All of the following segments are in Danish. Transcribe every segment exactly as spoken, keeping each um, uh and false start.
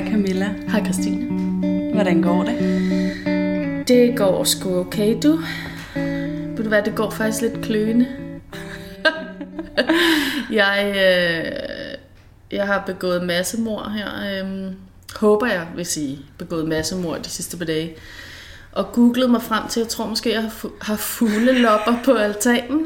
Hej Camilla. Hej Christine. Hvordan går det? Det går sgu okay, du. Ved du hvad, det går faktisk lidt kløende. jeg, øh, jeg har begået massemord her. Øh, håber jeg, vil sige, begået massemord de sidste par dage. Og googlede mig frem til, jeg tror måske, jeg har, fu- har fuglelopper på altanen.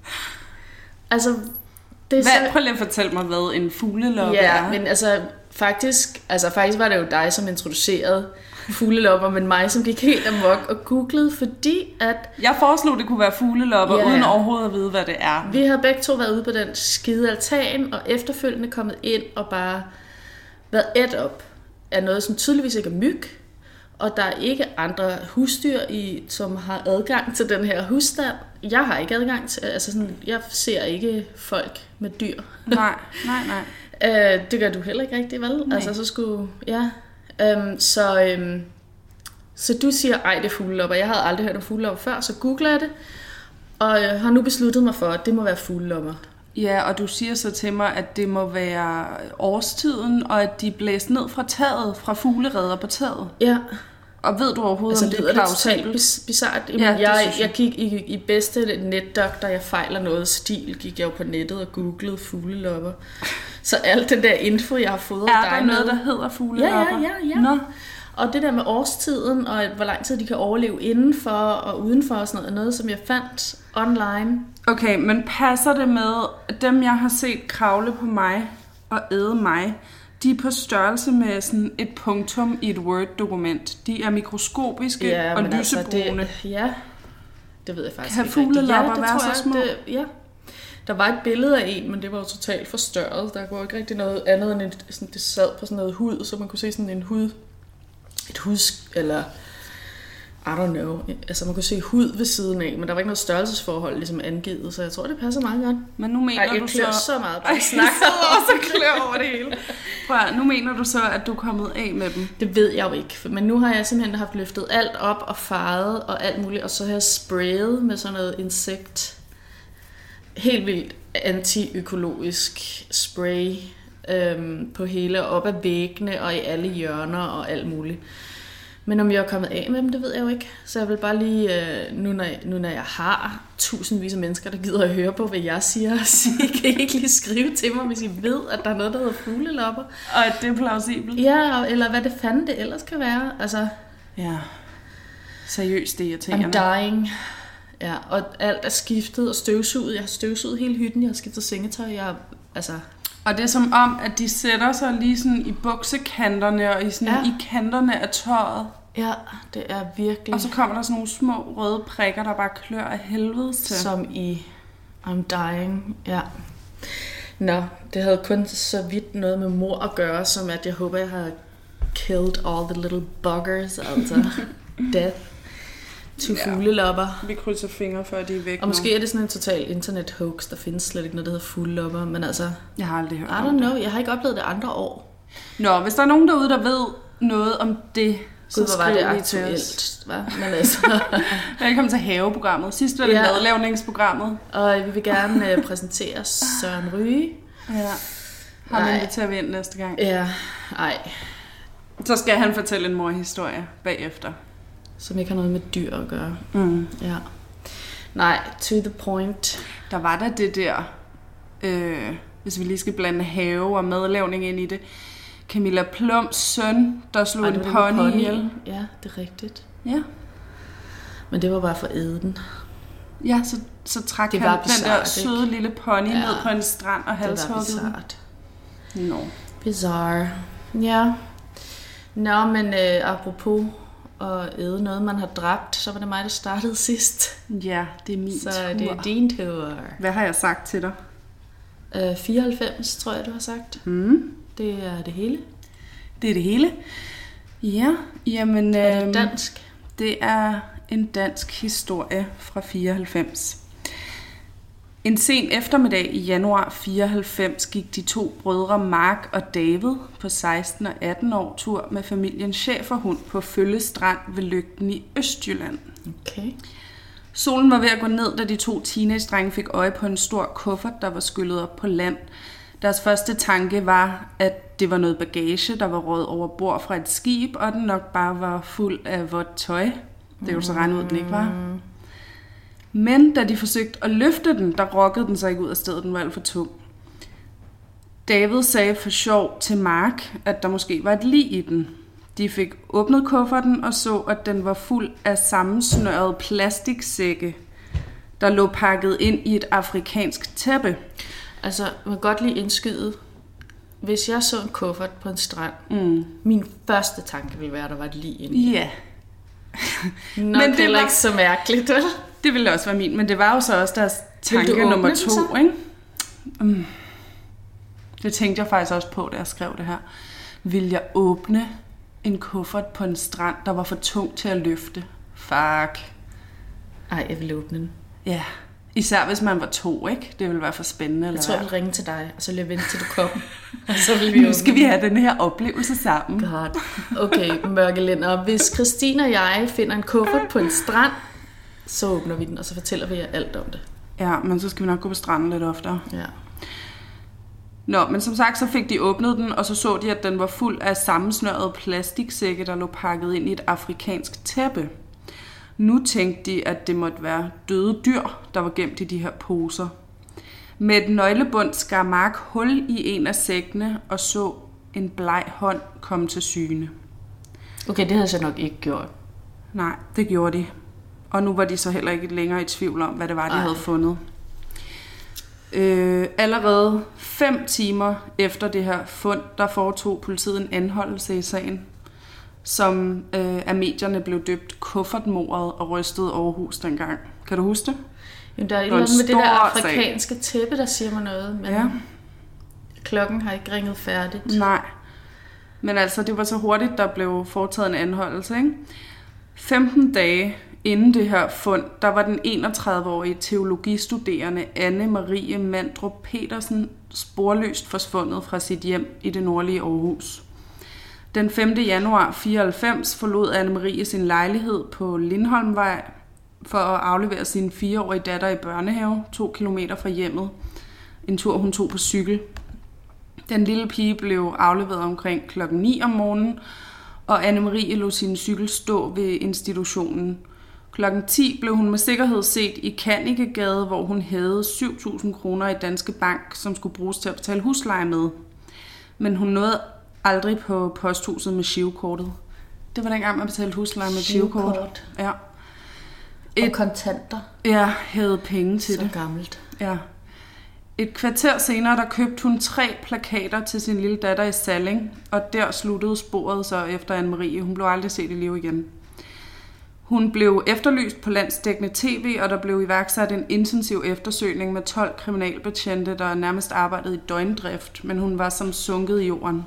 Altså, det er hvad, så... prøv lige at fortælle mig, hvad en fuglelopper ja, er. Ja, men altså faktisk, altså faktisk var det jo dig, som introducerede fuglelopper, men mig, som gik helt amok og googlede, fordi at... Jeg foreslog, det kunne være fuglelopper, ja, uden overhovedet at vide, hvad det er. Vi har begge to været ude på den skide altan, og efterfølgende kommet ind og bare været ædt op af noget, som tydeligvis ikke er myg, og der er ikke andre husdyr, i, som har adgang til den her husstand. Jeg har ikke adgang til, altså sådan, jeg ser ikke folk med dyr. Nej, nej, nej. Uh, det gør du heller ikke rigtigt, vel? Nej. Altså, så skulle... Ja. Um, så, um, så du siger, ej, det er fuglelopper. Jeg havde aldrig hørt om fuglelopper før, så googler jeg det. Og uh, har nu besluttet mig for, at det må være fuglelopper. Ja, og du siger så til mig, at det må være årstiden, og at de blæser ned fra taget, fra fuglereder på taget. Ja. Og ved du overhovedet, altså, om det er plausibelt? Det totalt bizarrt. Ja, jeg, jeg, jeg gik i, i bedste netdoktor, jeg fejler noget stil, gik jeg jo på nettet og googlede fuglelopper. Så alt den der info, jeg har fået af dig Er der noget, med, der hedder fuglelopper? Ja, ja, ja. ja. Nå. Og det der med årstiden, og hvor lang tid de kan overleve indenfor og udenfor og sådan noget, noget som jeg fandt online. Okay, men passer det med, at dem jeg har set kravle på mig og æde mig, de er på størrelse med sådan et punktum i et Word-dokument. De er mikroskopiske ja, og lysebrune. Altså det, ja, det ved jeg faktisk kan ikke. Kan fuglelopper ja, være så små? Det, ja, der var et billede af en, men det var jo totalt forstørret. Der var ikke rigtig noget andet end et, sådan, det sad på sådan noget hud, så man kunne se sådan en hud, et hud, eller I don't know, altså man kunne se hud ved siden af, men der var ikke noget størrelsesforhold ligesom angivet, så jeg tror, det passer meget godt. Men nu mener Ej, jeg du klør så... så meget, bare snakker også og klør over det hele. Prøv, nu mener du så, at du er kommet af med dem? Det ved jeg jo ikke, men nu har jeg simpelthen haft løftet alt op og farvet og alt muligt, og så har jeg sprayet med sådan noget insekt, helt vildt anti-økologisk spray øhm, på hele, op ad væggene og i alle hjørner og alt muligt. Men om jeg er kommet af med dem, det ved jeg jo ikke. Så jeg vil bare lige, øh, nu, når jeg, nu når jeg har tusindvis af mennesker, der gider at høre på, hvad jeg siger, så kan I ikke lige skrive til mig, hvis I ved, at der er noget, der hedder fuglelopper. Og at det er plausibelt. Ja, eller hvad det fanden det ellers kan være. Altså, ja, seriøst det irriterende. I'm dying. Ja, og alt er skiftet og støvsuget. Jeg har støvsuget hele hytten, jeg har skiftet sengetøj. Jeg har, altså... Og det er som om, at de sætter sig lige sådan i buksekanterne og i, sådan, ja. i kanterne af tøjet. Ja, det er virkelig... Og så kommer der sådan nogle små røde prikker, der bare klør af helvede til. Som i I'm dying, ja. Nå, det havde kun så vidt noget med mor at gøre, som at jeg håber, jeg har killed all the little buggers, altså death to ja. fuglelopper. Vi krydser fingre, før de er væk. Og nu. Måske er det sådan en total internet hoax, der findes slet ikke noget, der hedder fuglelopper, men altså... Jeg har aldrig hørt I don't know, jeg har ikke oplevet det andre år. Nå, hvis der er nogen derude, der ved noget om det, så Gud, hvor var det aktuelt, hva? Men altså... Velkommen til haveprogrammet. Sidst var det ja. madlavningsprogrammet. Og vi vil gerne uh, præsentere Søren Ryge. Ja. Har vi inviteret ind næste gang. Ja, ej. Så skal han fortælle en morhistorie bagefter. Som ikke har noget med dyr at gøre. Mm. Ja. Nej, to the point. Der var der det der, øh, hvis vi lige skal blande have og madlavning ind i det, Camilla Plums søn, der slog Ej, en pony ihjel. Ja, det er rigtigt. Ja. Men det var bare for at æde den. Ja, så, så trak det han bizarre, den der søde ikke? lille pony ja. ned på en strand og halshugget. Det var bizarrt. Nå. Bizarre. Ja. Nå, men øh, apropos at æde noget, man har dræbt, så var det mig, der startede sidst. Ja, det er min så tur. Så det er din tur. Hvad har jeg sagt til dig? Øh, fireoghalvfems, tror jeg, du har sagt. Mm. Det er det hele. Det er det hele. Ja, jamen... Er det dansk? Det er en dansk historie fra fireoghalvfems. En sen eftermiddag i januar fireoghalvfems gik de to brødre Mark og David på seksten og atten år tur med familien schæferhund på Følle Strand ved Lygten i Østjylland. Okay. Solen var ved at gå ned, da de to teenage-drenge fik øje på en stor kuffert, der var skyllet op på land. Deres første tanke var, at det var noget bagage, der var røget over bord fra et skib, og den nok bare var fuld af vådt tøj. Det er jo så regnet ud, den ikke var. Men da de forsøgte at løfte den, der rokkede den sig ikke ud af stedet, den var alt for tung. David sagde for sjov til Mark, at der måske var et lig i den. De fik åbnet kufferten og så, at den var fuld af sammensnørrede plastiksække, der lå pakket ind i et afrikansk tæppe. Altså, man kan godt lige indskyde. Hvis jeg så en kuffert på en strand, Mm. min første tanke ville være, at der var et lig inde i. Ja. Nok Men det heller var- ikke så mærkeligt, vel? Det ville også være min, men det var jo så også deres Vil du tanke åbne nummer den to, så? ikke? Mm. Det tænkte jeg faktisk også på, da jeg skrev det her. Vil jeg åbne en kuffert på en strand, der var for tung til at løfte? Fuck. Ej, jeg vil åbne den. Ja. Især hvis man var to, ikke? Det ville være for spændende. Jeg Eller tror, jeg hvad? vil ringe til dig, og så vil jeg vente til du kom. Og så vil vi Nu åbne skal vi den. have den her oplevelse sammen. God. Okay, mørkelænder. Hvis Christine og jeg finder en kuffert på en strand, så åbner vi den, og så fortæller vi jer alt om det. Ja, men så skal vi nok gå på stranden lidt oftere. Ja. Nå, men som sagt, så fik de åbnet den, og så så de, at den var fuld af sammensnørrede plastiksække, der lå pakket ind i et afrikansk tæppe. Nu tænkte de, at det måtte være døde dyr, der var gemt i de her poser. Med et nøglebund skar Mark hul i en af sækkene og så en bleg hånd komme til syne. Okay, det havde jeg nok ikke gjort. Nej, det gjorde de. Og nu var de så heller ikke længere i tvivl om, hvad det var, de Ej. havde fundet. Øh, allerede fem timer efter det her fund, der foretog politiet en anholdelse i sagen, som øh, af medierne blev døbt kuffertmordet og rystede Aarhus dengang. Kan du huske det? Jamen, der er et Det var eller en andet med det der stor sag. afrikanske tæppe, der siger mig noget, men Ja. klokken har ikke ringet færdigt. Nej. Men altså, det var så hurtigt, der blev foretaget en anholdelse, ikke? femten dage inden det her fund, der var den enogtredive-årige teologistuderende Anne-Marie Mandrup Petersen sporløst forsvundet fra sit hjem i det nordlige Aarhus. Den femte januar fireoghalvfems forlod Anne-Marie sin lejlighed på Lindholmvej for at aflevere sin fireårige datter i børnehave, to kilometer fra hjemmet. En tur, hun tog på cykel. Den lille pige blev afleveret omkring klokken ni om morgenen, og Anne-Marie lod sin cykel stå ved institutionen. Klokken ti blev hun med sikkerhed set i Kannikegade, hvor hun havde syv tusind kroner i Danske Bank, som skulle bruges til at betale husleje med. Men hun nåede aldrig på posthuset med girokortet. Det var dengang, man betalte husleje med girokort. Girokort. Ja. Og Et, kontanter. ja, havde penge til Så det. gammelt. Ja. Et kvarter senere, der købte hun tre plakater til sin lille datter i Salling, og der sluttede sporet så efter Anne-Marie. Hun blev aldrig set i live igen. Hun blev efterlyst på landsdækkende tv, og der blev iværksat en intensiv eftersøgning med tolv kriminalbetjente, der nærmest arbejdede i døgndrift, men hun var som sunket i jorden.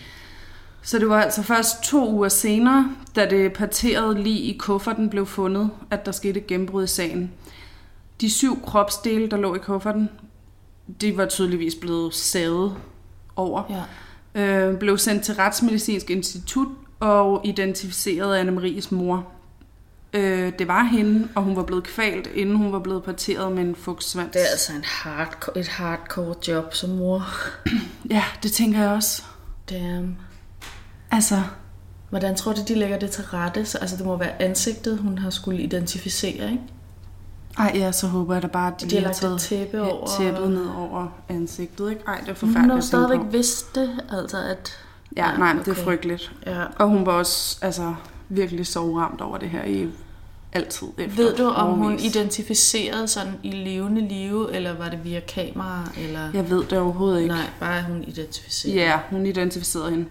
Så det var altså først to uger senere, da det parterede lig i kufferten blev fundet, at der skete et gennembrud i sagen. De syv kropsdele, der lå i kufferten, de var tydeligvis blevet savet over. Ja. Øh, blev sendt til Retsmedicinsk Institut og identificeret Anne-Maries mor. Øh, det var hende, og hun var blevet kvalt, inden hun var blevet parteret med en fugtsvans. Det er altså en hardcore, et hardcore job som mor. Ja, det tænker jeg også. Damn. Altså, Hvordan tror du, de lægger det til rette? Så, altså, det må være ansigtet, hun har skulle identificere, ikke? ej ja, så håber jeg da bare, at de, De lige har har lagt taget et tæppe over. tæppet ned over ansigtet, ikke? Ej, det er Hun forfærdeligt har jo at tænke stadigvæk på. vidst det, altså at... Ja, Ja, nej, det er okay. frygteligt. Ja. Og hun var også altså, virkelig sovramt over det her i altid efter. Ved du, om hun årevis. identificerede sådan i levende live, eller var det via kamera, eller... Jeg ved det overhovedet ikke. Nej, bare at hun identificerede. Ja, hun identificerede hende.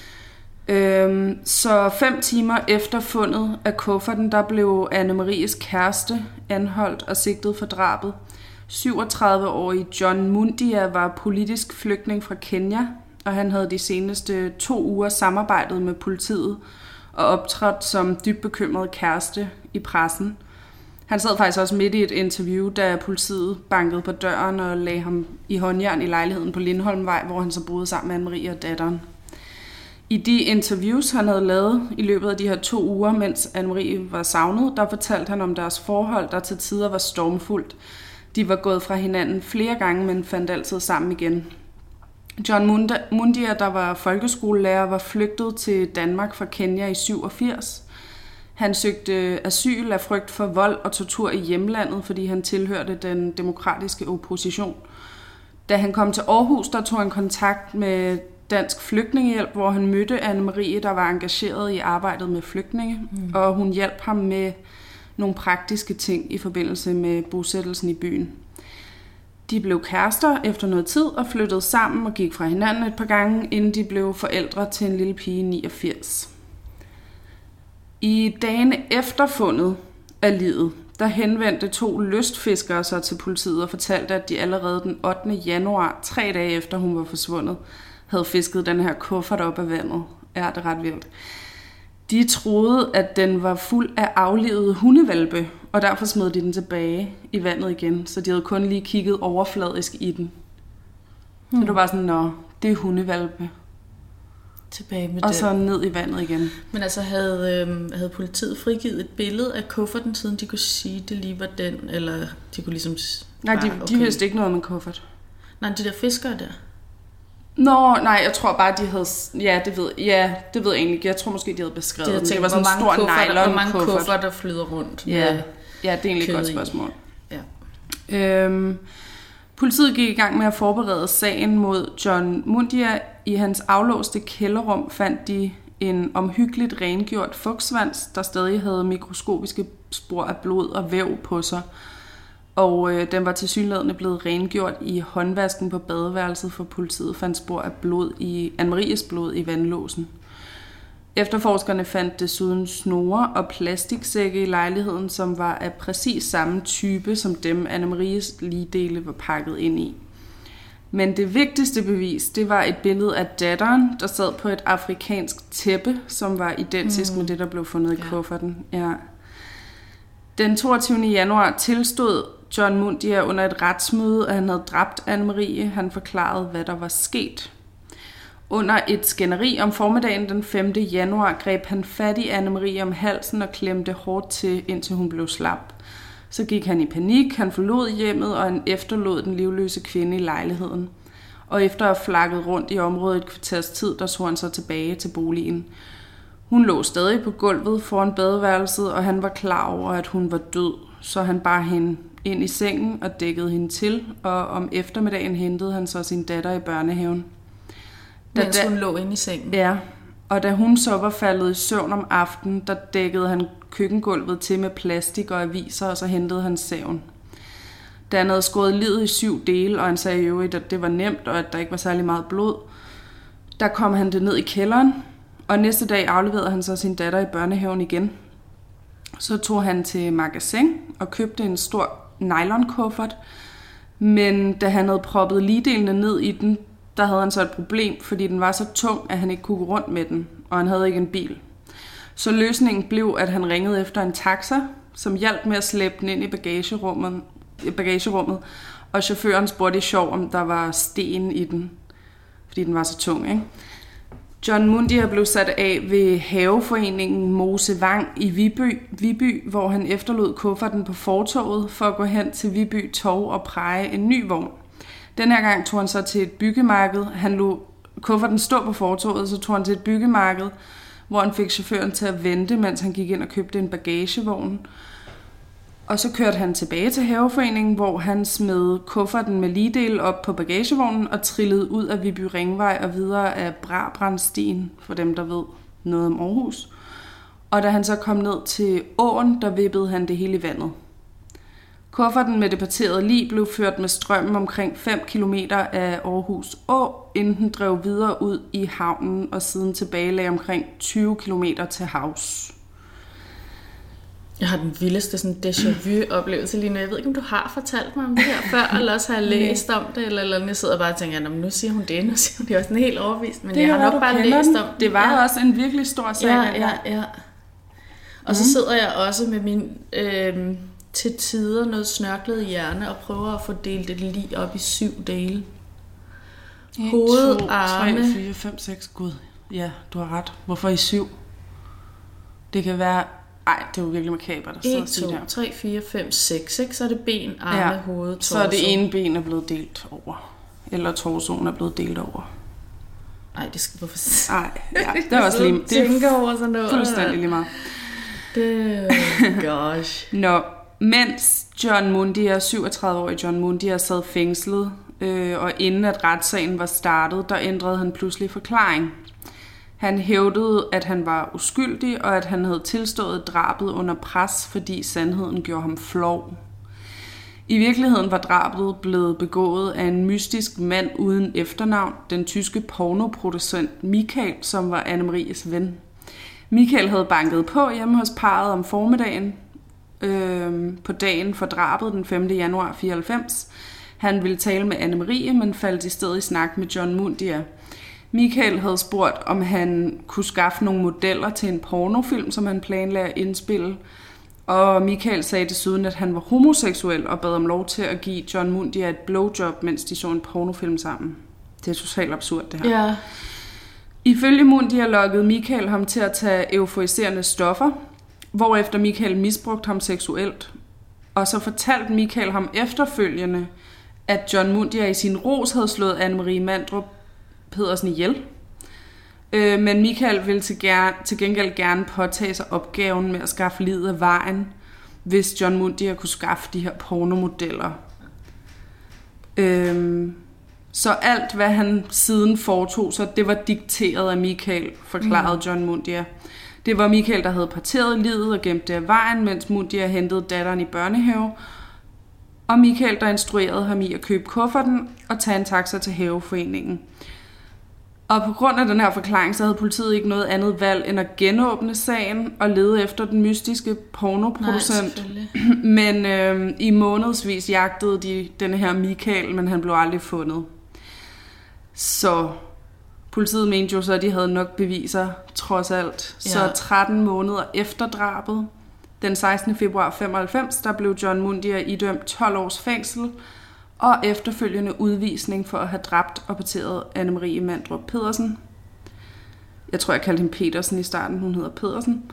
Øhm, så fem timer efter fundet af kufferten, der blev Anne-Maries kæreste anholdt og sigtet for drabet. syvogtredive-årige John Mundia var politisk flygtning fra Kenya, og han havde de seneste to uger samarbejdet med politiet og optrådt som dybt bekymret kæreste i pressen. Han sad faktisk også midt i et interview, da politiet bankede på døren og lagde ham i håndjern i lejligheden på Lindholmvej, hvor han så boede sammen med Anne-Marie og datteren. I de interviews, han havde lavet i løbet af de her to uger, mens Anne-Marie var savnet, der fortalte han om deres forhold, der til tider var stormfuldt. De var gået fra hinanden flere gange, men fandt altid sammen igen. John Mundia, der var folkeskolelærer, var flygtet til Danmark fra Kenya i syvogfirs. Han søgte asyl af frygt for vold og tortur i hjemlandet, fordi han tilhørte den demokratiske opposition. Da han kom til Aarhus, der tog han kontakt med Dansk Flygtningehjælp, hvor han mødte Anne-Marie, der var engageret i arbejdet med flygtninge, mm. og hun hjalp ham med nogle praktiske ting i forbindelse med bosættelsen i byen. De blev kærester efter noget tid og flyttede sammen og gik fra hinanden et par gange, inden de blev forældre til en lille pige i niogfirs. I dagene efter fundet af livet, der henvendte to lystfiskere sig til politiet og fortalte, at de allerede den ottende januar, tre dage efter hun var forsvundet, havde fisket den her kuffert op af vandet. Ja, det er ret vildt. De troede, at den var fuld af aflivede hundevalpe, og derfor smed de den tilbage i vandet igen, så de havde kun lige kigget overfladisk i den. Hmm. Så det var bare sådan, nå, det er hundevalpe. Tilbage med og den. så ned i vandet igen. Men altså, havde, øh, havde politiet frigivet et billede af kufferten, siden de kunne sige, det lige var den, eller de kunne ligesom... Nej, de, okay. de vidste ikke noget om en kuffert. Nej, de der fiskere der. Nå, nej, jeg tror bare, de havde... Ja, det ved, ja, det ved jeg egentlig ikke. Jeg tror måske, de havde beskrevet de havde tænkt, det. var sådan en stor nylon-kuffert. Hvor mange kuffer, der flyder rundt. Ja, ja, det er egentlig et godt spørgsmål. Ja. Øhm, politiet gik i gang med at forberede sagen mod John Mundia. I hans aflåste kælderrum fandt de en omhyggeligt rengjort fugtsvans, der stadig havde mikroskopiske spor af blod og væv på sig. Og øh, den var tilsyneladende blevet rengjort i håndvasken på badeværelset, for politiet fandt spor af blod i Anne-Maries blod i vandlåsen. Efterforskerne fandt desuden snore og plastiksække i lejligheden, som var af præcis samme type som dem, Anne-Maries ligdele var pakket ind i. Men det vigtigste bevis, det var et billede af datteren, der sad på et afrikansk tæppe, som var identisk mm. med det, der blev fundet i kufferten. Ja. Den toogtyvende januar tilstod John Mundia under et retsmøde, at han havde dræbt Anne-Marie. Han forklarede, hvad der var sket. Under et skænderi om formiddagen den femte januar greb han fat i Anne-Marie om halsen og klemte hårdt til, indtil hun blev slap. Så gik han i panik, han forlod hjemmet, og han efterlod den livløse kvinde i lejligheden. Og efter at have flakket rundt i området et kvarters tid, der tog han så tilbage til boligen. Hun lå stadig på gulvet foran badeværelset, og han var klar over, at hun var død, så han bar hende ind i sengen og dækkede hende til, og om eftermiddagen hentede han så sin datter i børnehaven. Da Mens hun da, lå inde i sengen? Ja, og da hun så var faldet i søvn om aftenen, der dækkede han køkkengulvet til med plastik og aviser, og så hentede han saven. Da han havde skåret livet i syv dele, og han sagde jo, at det var nemt, og at der ikke var særlig meget blod, der kom han det ned i kælderen, og næste dag afleverede han så sin datter i børnehaven igen. Så tog han til magasin og købte en stor nylon-kuffert, men da han havde proppet ligdelene ned i den, der havde han så et problem, fordi den var så tung, at han ikke kunne gå rundt med den, og han havde ikke en bil. Så løsningen blev, at han ringede efter en taxa, som hjalp med at slæbe den ind i bagagerummet, bagagerummet og chaufføren spurgte i sjov, om der var sten i den, fordi den var så tung, ikke? John Mundia blev sat af ved haveforeningen Mosevang i Viby, Viby, hvor han efterlod kufferten på fortovet for at gå hen til Viby Torv og præge en ny vogn. Den her gang tog han så til et byggemarked. Han lod kufferten stå på fortovet, så tog han til et byggemarked, hvor han fik chaufføren til at vente, mens han gik ind og købte en bagagevogn. Og så kørte han tilbage til haveforeningen, hvor han smed kufferten med ligedel op på bagagevognen og trillede ud af Viby Ringvej og videre af Brabrandstien, for dem, der ved noget om Aarhus. Og da han så kom ned til åen, der vippede han det hele i vandet. Kufferten med det parterede lig blev ført med strømmen omkring fem kilometer af Aarhus Å, inden den drev videre ud i havnen og siden tilbage lagde omkring tyve kilometer til havs. Jeg har den vildeste sådan déjà vu-oplevelse lige nu. Jeg ved ikke, om du har fortalt mig om det her før, eller også har jeg læst om det, eller, eller jeg sidder og bare og tænker, nu siger hun det, nu siger hun det, er også sådan helt overvist, men det jeg har nok bare læst den. om det. var ja. også en virkelig stor sag. Ja, ja, ja. Og mm. så sidder jeg også med min øh, til tider noget snørklet hjerne og prøver at få delt det lige op i syv dele. Hoved, to, arme. tre, fire, fem, seks, gud. Ja, du har ret. Hvorfor i syv? Det kan være... Ej, det er jo virkelig makabert at sidde og sige der. et, to, tre, fire, fem, seks, ikke? Så er det ben, arme, ja. hoved, torso. Så er det ene ben er blevet delt over. eller torsoen er blevet delt over. Nej, det skal hvorfor... Nej, ja, det er også lige... Det tænker over sådan noget. Fuldstændig lige meget. Det... Gosh. Nå, mens John Mundia, syvogtredive-årig John Mundia, sad fængslet, øh, og inden at retssagen var startet, der ændrede han pludselig forklaring. Han hævdede, at han var uskyldig, og at han havde tilstået drabet under pres, fordi sandheden gjorde ham flov. I virkeligheden var drabet blevet begået af en mystisk mand uden efternavn, den tyske pornoproducent Michael, som var Anne-Maries ven. Michael havde banket på hjemme hos parret om formiddagen øh, på dagen for drabet den femte januar fireoghalvfems. Han ville tale med Anne-Marie, men faldt i stedet i snak med John Mundia. Michael havde spurgt, om han kunne skaffe nogle modeller til en pornofilm, som han planlagde at indspille. Og Michael sagde desuden, at han var homoseksuel og bad om lov til at give John Mundia et blowjob, mens de så en pornofilm sammen. Det er totalt absurd, det her. Ja. Ifølge Mundia lokkede Michael ham til at tage euforiserende stoffer, hvorefter Michael misbrugte ham seksuelt. Og så fortalte Michael ham efterfølgende, at John Mundia i sin ros havde slået Anne-Marie Mandrup Pedersen ihjel. Øh, men Michael ville til, ger- til gengæld gerne påtage sig opgaven med at skaffe livet af vejen, hvis John Mundia kunne skaffe de her pornomodeller. Øh, så alt, hvad han siden foretog sig, det var dikteret af Michael, forklarede mm. John Mundia. Det var Michael, der havde parteret livet og gemt det af vejen, mens Mundia hentede datteren i børnehave, og Michael, der instruerede ham i at købe kufferten og tage en taxa til haveforeningen. Og på grund af den her forklaring, så havde politiet ikke noget andet valg end at genåbne sagen og lede efter den mystiske pornoproducent. Nej, men øh, i månedsvis jagtede de denne her Michael, men han blev aldrig fundet. Så politiet mente jo så, at de havde nok beviser, trods alt. Ja. Så tretten måneder efter drabet, den sekstende februar femoghalvfems, der blev John Mundia idømt tolv års fængsel, og efterfølgende udvisning for at have dræbt og parteret Anne-Marie Mandrup Pedersen. Jeg tror, jeg kaldte hende Petersen i starten. Hun hedder Pedersen.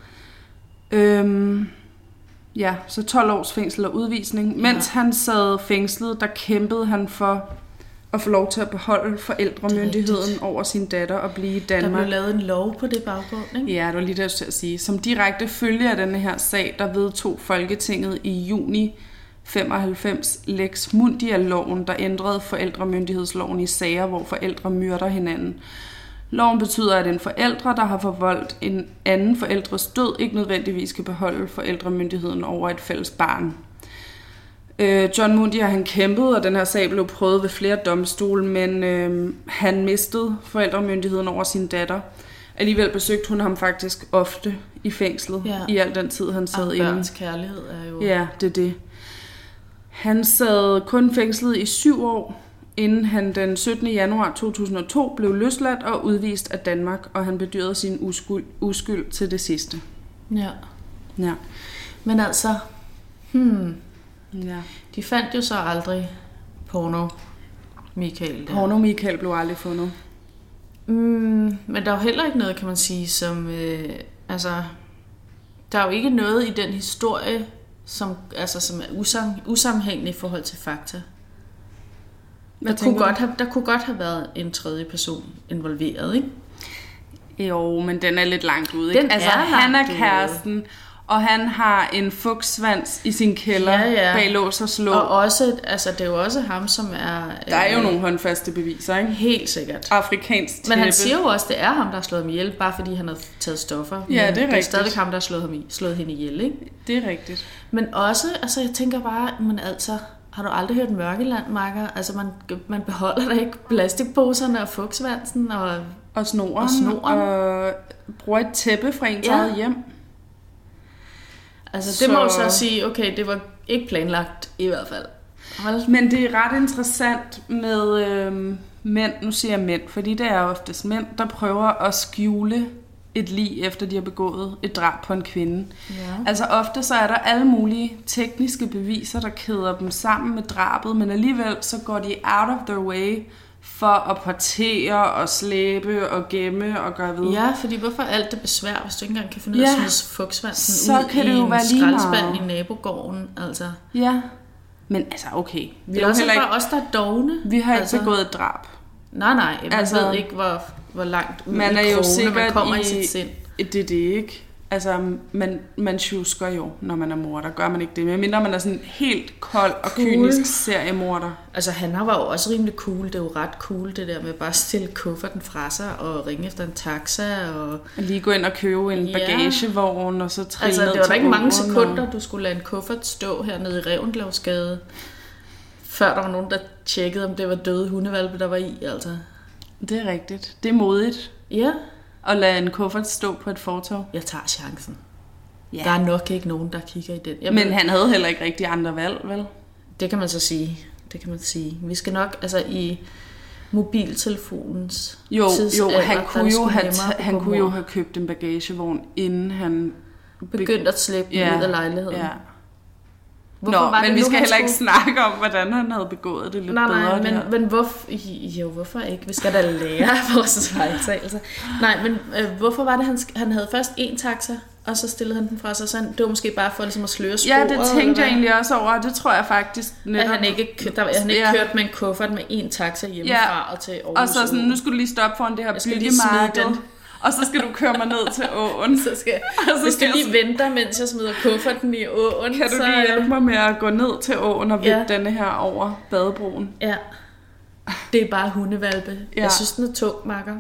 Øhm, ja, så tolv års fængsel og udvisning. Mens ja. han sad fængslet, der kæmpede han for at få lov til at beholde forældremyndigheden over sin datter og blive i Danmark. Der blev lavet en lov på det baggrund, ikke? Ja, det var lige det, jeg skulle sige. Som direkte følge af denne her sag, der vedtog Folketinget i juni femoghalvfems Lex Mundia-loven, der ændrede forældremyndighedsloven i sager, hvor forældre myrder hinanden. Loven betyder, at en forælder, der har forvoldt en anden forældres død, ikke nødvendigvis skal beholde forældremyndigheden over et fælles barn. Øh, John Mundia, han kæmpede, og den her sag blev prøvet ved flere domstole, men øh, han mistede forældremyndigheden over sin datter. Alligevel besøgte hun ham faktisk ofte i fængslet, ja. i al den tid, han sad inde. Børns kærlighed er jo... Ja, det er det. Han sad kun fængslet i syv år, inden han den syttende januar to tusind og to blev løsladt og udvist af Danmark, og han bedyrede sin uskyld, uskyld til det sidste. Ja. Ja. Men altså, hmm, ja. de fandt jo så aldrig porno Michael der. Porno Michael blev aldrig fundet. Mm, men der er jo heller ikke noget, kan man sige, som... Øh, altså, der er jo ikke noget i den historie, som, altså, som er usam, usammenhængende i forhold til fakta. Der kunne, godt have, der kunne godt have været en tredje person involveret, ikke? Jo, men den er lidt langt ude, ikke? Den altså, er han er kæresten, og han har en fugtsvans i sin kælder ja, ja. bag lås og slå. Og også, altså, det er jo også ham, som er... Der er jo øh, nogle håndfaste beviser, ikke? Helt sikkert. Afrikansk tæppe. Men han siger jo også, det er ham, der har slået ham ihjel, bare fordi han har taget stoffer. Ja, det er rigtigt. Det er stadigvæk ham, der har slået, ham i, slået hende ihjel, ikke? Det er rigtigt. Men også, altså jeg tænker bare, men altså... Har du aldrig hørt Mørkeland, Makker? Altså, man, man beholder da ikke plastikposerne og fugtsvansen og... Og snoren. Og snoren. Og bruger et tæppe fra ens eget ja. hjem. Altså, det så... må jo så sige, okay, det var ikke planlagt i hvert fald. Hold. Men det er ret interessant med øh, mænd, nu siger jeg mænd, fordi det er oftest mænd, der prøver at skjule et lig, efter de har begået et drab på en kvinde. Ja. Altså ofte så er der alle mulige tekniske beviser, der kæder dem sammen med drabet, men alligevel så går de out of their way for at partere og slæbe og gemme og gøre ved. Ja, fordi hvorfor alt det besvær, hvis du ikke engang kan finde ud af at smide fugtsvansen så ud kan i det jo en være skraldespand i nabogården, altså. Ja, Men altså, okay. Vi er også bare os, der er dogne. Vi har altså, ikke begået et drab. Nej, nej. Man altså, ved ikke, hvor, hvor langt ud man i er jo krogene man kommer i, i sit sind. Det er det ikke. Altså, man, man tjusker jo, når man er morder. Gør man ikke det? Men mindre man er sådan helt kold og cool. Kynisk seriemorder. Altså, han var jo også rimelig cool. Det er jo ret cool, det der med bare at stille kufferten fra sig og ringe efter en taxa. Og lige gå ind og købe en bagagevogn, og så trille altså, ned til det var da ikke mange og... sekunder, du skulle lade en kuffert stå hernede i Revendlavsgade, før der var nogen, der tjekkede, om det var døde hundevalpe, der var i, altså. Det er rigtigt. Det er modigt. Ja. At lade en kuffert stå på et fortov. Jeg tager chancen. Ja. Der er nok ikke nogen, der kigger i den. Jeg Men ved, han havde heller ikke rigtig andre valg, vel? det kan man så sige. Det kan man sige. Vi skal nok, altså i mobiltelefonens Jo, tidsalder, jo han kunne jo have han kunne jo mor. have købt en bagagevogn, inden han Begyndte at slippe ja. ud af lejligheden. Ja. Hvorfor Nå, var men det vi nu, skal heller skulle... ikke snakke om, hvordan han havde begået det lidt nej, bedre. Nej, men, men hvorfor... Jo, hvorfor ikke? Vi skal da lære vores fejltagelser. Nej, men øh, hvorfor var det, han, han havde først en taxa, og så stillede han den fra sig, så han, det var måske bare for ligesom at sløre sporet? Ja, det tænkte jeg egentlig også over, og det tror jeg faktisk netop... At han ikke, der, han ikke ja. kørt med en kuffert med en taxa hjemmefra ja. og til Aarhus. Og så sådan, nu skulle du lige stoppe foran det her byggemarked. Og så skal du køre mig ned til åen. Så skal, og så hvis skal du lige jeg... venter, mens jeg smider kufferten i åen. Kan du så... lige hjælpe mig med at gå ned til åen og vippe ja. denne her over badebroen? Ja. Det er bare hundevalpe. Ja. Jeg synes, den er tung, makker.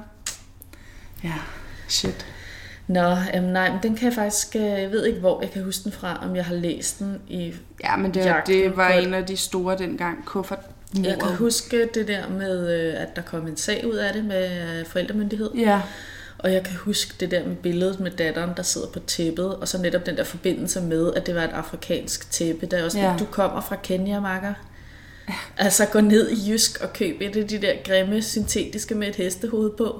Ja, shit. Nå, jamen nej, men den kan jeg faktisk... Jeg ved ikke, hvor jeg kan huske den fra, om jeg har læst den i... Ja, men det, det var en af de store dengang, kuffert. Jeg kan huske det der med, at der kom en sag ud af det med forældremyndighed. Ja. Og jeg kan huske det der med billedet med datteren, der sidder på tæppet, og så netop den der forbindelse med, at det var et afrikansk tæppe. Der er også, ja. Du kommer fra Kenya, makker. Ja. Altså gå ned i Jysk og køb et af de der grimme, syntetiske med et hestehoved på.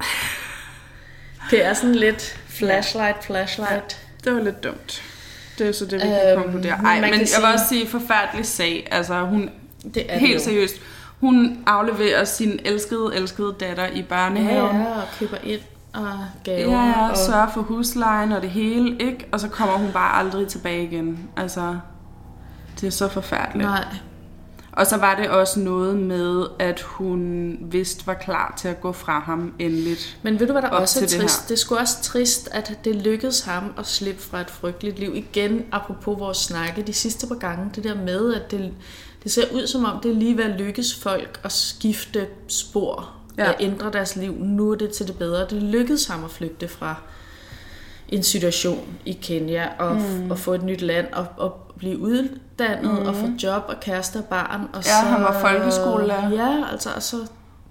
Det er sådan lidt flashlight, flashlight. Ja, det var lidt dumt. Det er så det, vi kan øhm, konkludere. Ej, men jeg sige... vil også sige, forfærdelig sag. Altså hun, det er helt det seriøst, hun afleverer sin elskede, elskede datter i børnehaven. Ja, og køber ind. Og gaver. Ja, og sørger for huslejen og det hele, ikke? Og så kommer hun bare aldrig tilbage igen. Altså, det er så forfærdeligt. Nej. Og så var det også noget med, at hun vist var klar til at gå fra ham endeligt. Men ved du, hvad der også er det trist? Her. Det er sgu også trist, at det lykkedes ham at slippe fra et frygteligt liv. Igen, apropos vores snakke, de sidste par gange, det der med, at det, det ser ud som om, det er lige ved at lykkes folk at skifte spor. Ja. At ændre deres liv. Nu er det til det bedre. Det lykkedes ham at flygte fra en situation i Kenya og, mm. og få et nyt land og, og blive uddannet mm. og få job og kæreste og barn. Og ja, så, han var folkeskolelærer. Ja, altså og så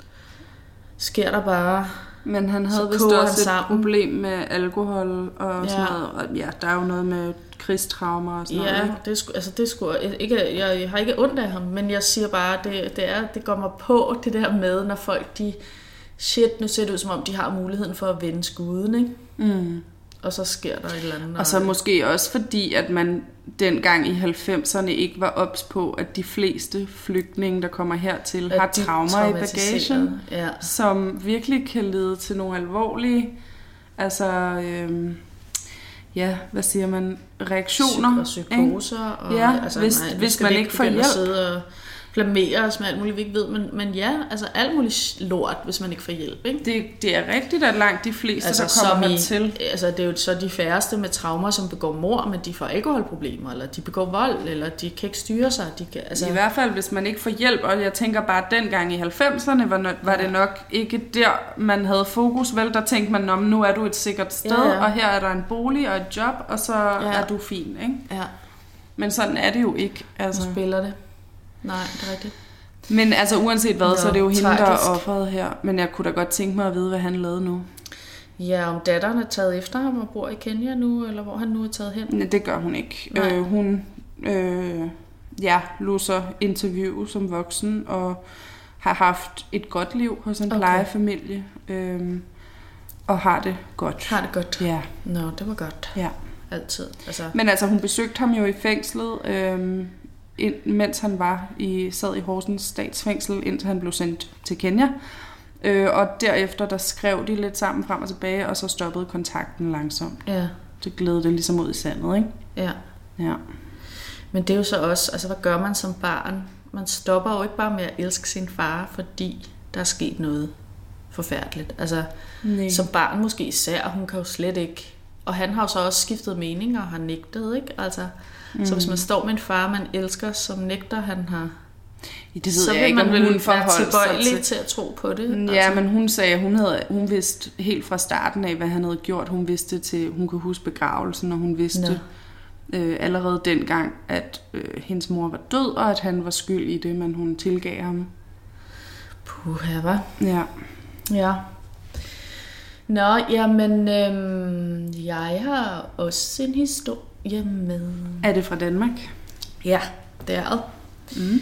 sker der bare... Men han havde vist også et problem med alkohol og ja. sådan noget. Og ja, der er jo noget med krigstraumer og sådan ja, noget. Ja, det er sgu, altså det er sgu, ikke, jeg, jeg har ikke ondt af ham, men jeg siger bare, det, det, er, det går mig på det der med, når folk de, shit, nu ser det ud som om, de har muligheden for at vende skuden, ikke? Mm. Og så sker der et eller andet. Og så måske også fordi, at man dengang i halvfemserne ikke var ops på, at de fleste flygtninge, der kommer hertil, at har traumer i bagagen, ja. som virkelig kan lede til nogle alvorlige, altså, øhm, ja, hvad siger man, reaktioner. Og psykoser. Og, ja, altså, hvis, nej, hvis man ikke får hjælp. Og blamere os med alt muligt, vi ikke ved, men, men ja, altså alt muligt lort, hvis man ikke får hjælp, ikke? Det, det er rigtigt, at langt de fleste, altså, der kommer hertil... Altså, det er jo så de færreste med traumer, som begår mord, men de får alkoholproblemer, eller de begår vold, eller de kan ikke styre sig. De kan, altså... I hvert fald, hvis man ikke får hjælp, og jeg tænker bare, at dengang i halvfemserne var, var det nok ikke der, man havde fokus, vel? Der tænkte man, nu er du et sikkert sted, ja, ja. Og her er der en bolig og et job, og så ja. Er du fin, ikke? Ja. Men sådan er det jo ikke. Altså. Du spiller det. Nej, det er rigtigt. Men altså uanset hvad, Nå, så er det jo hende, tragisk. Der er offeret her. Men jeg kunne da godt tænke mig at vide, hvad han lavede nu. Ja, om datteren er taget efter ham og bor i Kenya nu, eller hvor han nu er taget hen? Nej, det gør hun ikke. Øh, hun øh, ja, lod så interview som voksen, og har haft et godt liv hos en okay. plejefamilie. Øh, og har det godt. Har det godt? Ja. Nå, det var godt. Ja. Altid. Altså. Men altså, hun besøgte ham jo i fængslet, øh, ind, mens han var i, sad i Horsens statsfængsel, indtil han blev sendt til Kenya. Øh, og derefter, der skrev de lidt sammen frem og tilbage, og så stoppede kontakten langsomt. Ja. Det gled det ligesom ud i sandet, ikke? Ja. Ja. Men det er jo så også, altså hvad gør man som barn? Man stopper jo ikke bare med at elske sin far, fordi der er sket noget forfærdeligt. Altså Nej. Som barn måske især, hun kan jo slet ikke. Og han har jo så også skiftet mening og har nægtet, ikke? Altså, mm. så hvis man står med en far, man elsker, som nægter, han har... Det ved så jeg ikke, om hun forholdt sig til. til at tro på det. Ja, altså. Men hun sagde, at hun, havde, hun vidste helt fra starten af, hvad han havde gjort. Hun vidste til, hun kunne huske begravelsen, og hun vidste øh, allerede dengang, at øh, hendes mor var død, og at han var skyld i det, men hun tilgav ham. Puha, hva? Ja. Ja. Nå, jamen, øhm, jeg har også en historie med... Er det fra Danmark? Ja, det er det. Mm.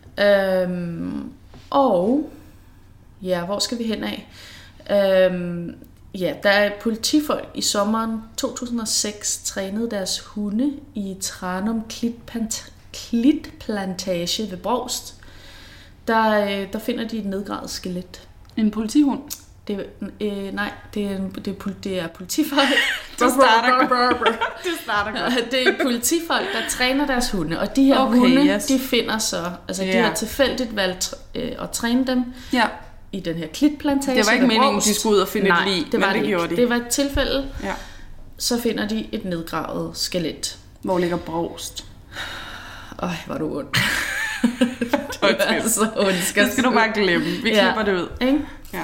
Øhm, og ja, hvor skal vi hen af? Øhm, ja, der er politifolk i sommeren to tusind og seks trænede deres hunde i Tranum Klitplant- Klitplantage ved Brovst. Der, der finder de et nedgravet skelet. En politihund? Det, øh, nej, det er, det, er, det er politifolk. Det starter godt. Det starter godt. Det er politifolk, der træner deres hunde, og de her okay, hunde, yes. de finder så, altså yeah. de har tilfældigt valgt øh, at træne dem ja. i den her klitplantage. Det var ikke meningen, de skulle ud og finde nej, et lig, det var men det, det gjorde de. Det var et tilfælde. Ja. Så finder de et nedgravet skelet. Hvor ligger Brovst? Øj, var du ond. Det er så ondskab. Det skal du bare glemme. Vi ja. klipper det ud. Ikke? Ja.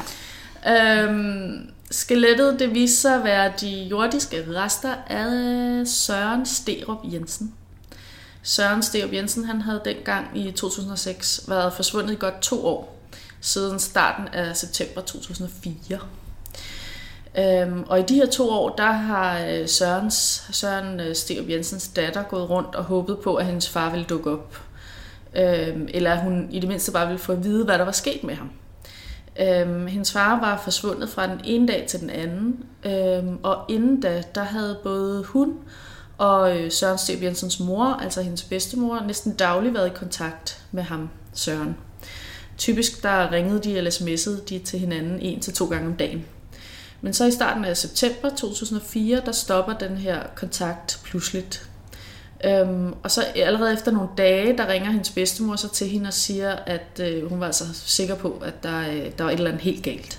Øhm, skelettet, det viste sig at være de jordiske rester af Søren Sterup Jensen. Søren Sterup Jensen, han havde dengang i to tusind og seks været forsvundet i godt to år, siden starten af september to tusind og fire. Øhm, og i de her to år, der har Sørens, Søren Sterup Jensens datter gået rundt og håbet på, at hendes far ville dukke op. Øhm, eller at hun i det mindste bare ville få at vide, hvad der var sket med ham. Øhm, hendes far var forsvundet fra den ene dag til den anden, øhm, og inden da, der havde både hun og øh, Søren Sterup Jensens mor, altså hendes bedstemor, næsten dagligt været i kontakt med ham, Søren. Typisk der ringede de eller sms'ede de til hinanden en til to gange om dagen. Men så i starten af september to tusind og fire, der stopper den her kontakt pludseligt. Øhm, og så allerede efter nogle dage, der ringer hendes bedstemor så til hende og siger, at øh, hun var altså sikker på, at der, øh, der var et eller andet helt galt.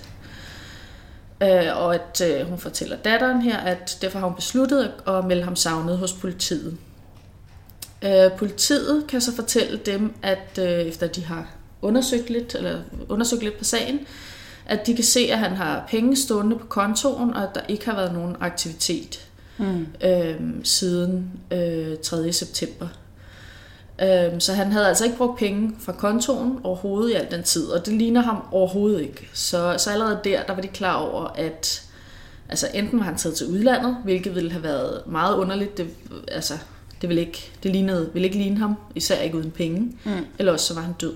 Øh, og at øh, hun fortæller datteren her, at derfor har hun besluttet at melde ham savnet hos politiet. Øh, politiet kan så fortælle dem, at øh, efter de har undersøgt lidt, eller undersøgt lidt på sagen, at de kan se, at han har penge stående på kontoen, og at der ikke har været nogen aktivitet mm. øhm, siden øh, tredje september. Øhm, så han havde altså ikke brugt penge fra kontoen overhovedet i al den tid, og det ligner ham overhovedet ikke. Så, så allerede der, der var de klar over, at altså, enten var han taget til udlandet, hvilket ville have været meget underligt. Det, altså, det, ville, ikke, det lignede, ville ikke ligne ham, især ikke uden penge. Mm. Eller også så var han død.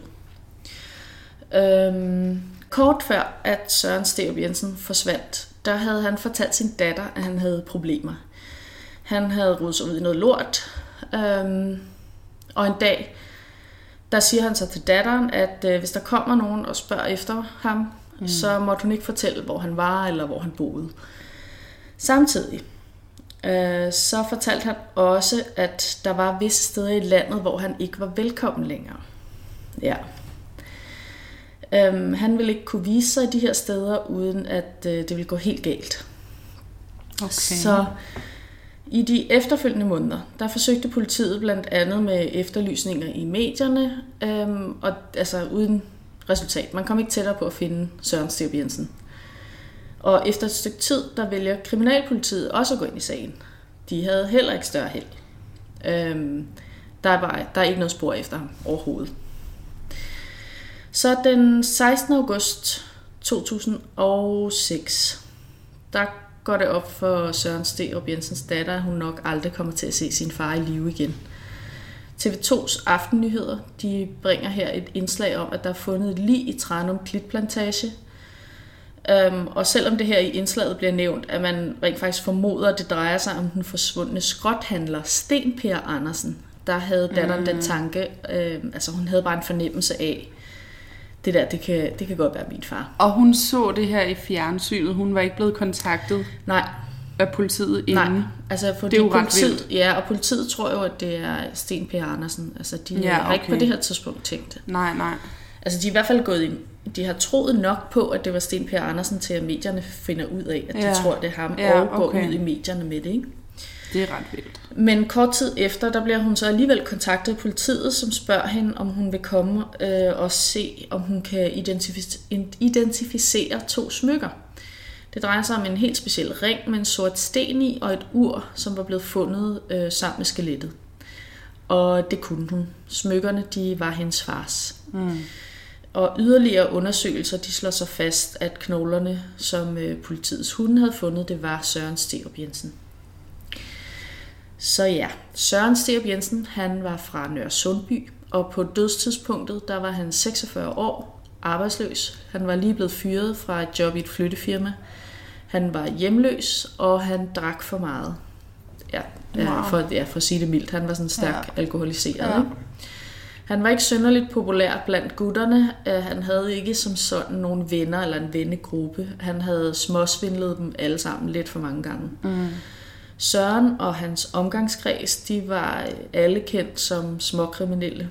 Øhm, Kort før, at Søren Sterup Jensen forsvandt, der havde han fortalt sin datter, at han havde problemer. Han havde rodet sig ud i noget lort, øhm, og en dag, der siger han så til datteren, at øh, hvis der kommer nogen og spørger efter ham, mm. så måtte hun ikke fortælle, hvor han var eller hvor han boede. Samtidig, øh, så fortalte han også, at der var visse steder i landet, hvor han ikke var velkommen længere. Ja. Um, han ville ikke kunne vise sig i de her steder, uden at uh, det ville gå helt galt. Okay. Så i de efterfølgende måneder, der forsøgte politiet blandt andet med efterlysninger i medierne, um, og altså uden resultat. Man kom ikke tættere på at finde Søren Sterup Jensen. Og efter et stykke tid, der vælger kriminalpolitiet også at gå ind i sagen. De havde heller ikke større held. Um, der, er bare, der er ikke noget spor efter ham overhovedet. Så den sekstende august to tusind og seks, der går det op for Søren Sterup Jensens datter, at hun nok aldrig kommer til at se sin far i live igen. T V to's aftennyheder, de bringer her et indslag om, at der er fundet et lig i Tranum Klitplantage. Um, og selvom det her i indslaget bliver nævnt, at man rent faktisk formoder, at det drejer sig om den forsvundne skrothandler Sten Per Andersen, der havde datteren mm. den tanke, øh, altså hun havde bare en fornemmelse af, det der, det kan, det kan godt være min far. Og hun så det her i fjernsynet, hun var ikke blevet kontaktet? Nej. af politiet inden? Nej, altså fordi det er jo politiet, ja, og politiet tror jo, at det er Sten P. Andersen. Altså de ja, okay. har ikke på det her tidspunkt tænkt det. Nej, nej. Altså de er i hvert fald gået ind, de har troet nok på, at det var Sten P. Andersen, til at medierne finder ud af, at de ja. tror, det er ham, ja, og går okay. ud i medierne med det, ikke? Det er ret vildt. Men kort tid efter, der bliver hun så alligevel kontaktet af politiet, som spørger hende, om hun vil komme øh, og se, om hun kan identificere, identificere to smykker. Det drejer sig om en helt speciel ring med en sort sten i og et ur, som var blevet fundet øh, sammen med skelettet. Og det kunne hun. Smykkerne, de var hendes fars. Mm. Og yderligere undersøgelser, de slår så fast, at knoglerne, som øh, politiets hunde havde fundet, det var Søren Sterup Jensen. Så ja, Søren Sterup Jensen, han var fra Nørresundby, og på dødstidspunktet, der var han seksogfyrre år, arbejdsløs. Han var lige blevet fyret fra et job i et flyttefirma. Han var hjemløs, og han drak for meget. Ja, wow. for, ja, for at sige det mildt. Han var sådan stærk ja. alkoholiseret. Ja. Han var ikke synderligt populær blandt gutterne. Han havde ikke som sådan nogle venner eller en vennegruppe. Han havde småsvindlet dem alle sammen lidt for mange gange. Mm. Søren og hans omgangskreds, de var alle kendt som småkriminelle.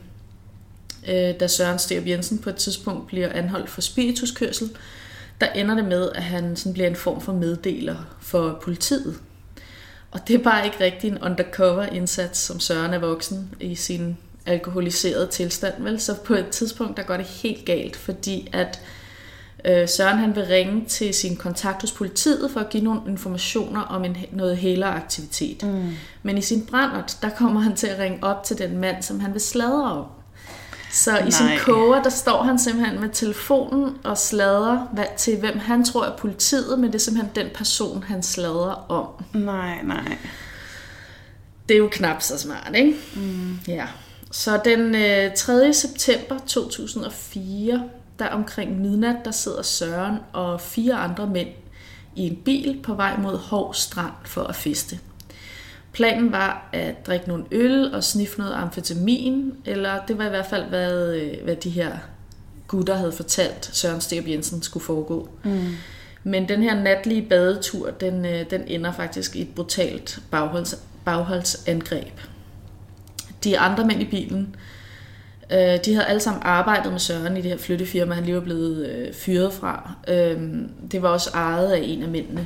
Da Søren Sterup Jensen på et tidspunkt bliver anholdt for spirituskørsel, der ender det med, at han sådan bliver en form for meddeler for politiet. Og det er bare ikke rigtig en undercover-indsats, som Søren er voksen i sin alkoholiserede tilstand. Vel? Så på et tidspunkt, der går det helt galt, fordi at øh, Søren han vil ringe til sin kontakt hos politiet for at give nogle informationer om en, noget hæleraktivitet. Mm. Men i sin brændert, der kommer han til at ringe op til den mand, som han vil sladre om. Så i Nej. sin koger, der står han simpelthen med telefonen og sladrer til, hvem han tror er politiet, men det er simpelthen den person, han sladrer om. Nej, nej. Det er jo knap så smart, ikke? Mm. Ja. Så den øh, tredje september to tusind og fire, der omkring midnat, der sidder Søren og fire andre mænd i en bil på vej mod Hov Strand for at feste. Planen var at drikke nogle øl og sniffe noget amfetamin, eller det var i hvert fald, hvad, hvad de her gutter havde fortalt Søren Sterup Jensen skulle foregå. Mm. Men den her natlige badetur, den, den ender faktisk i et brutalt bagholds, bagholdsangreb. De andre mænd i bilen, de havde alle sammen arbejdet med Søren i det her flyttefirma, han lige var blevet fyret fra. Det var også ejet af en af mændene.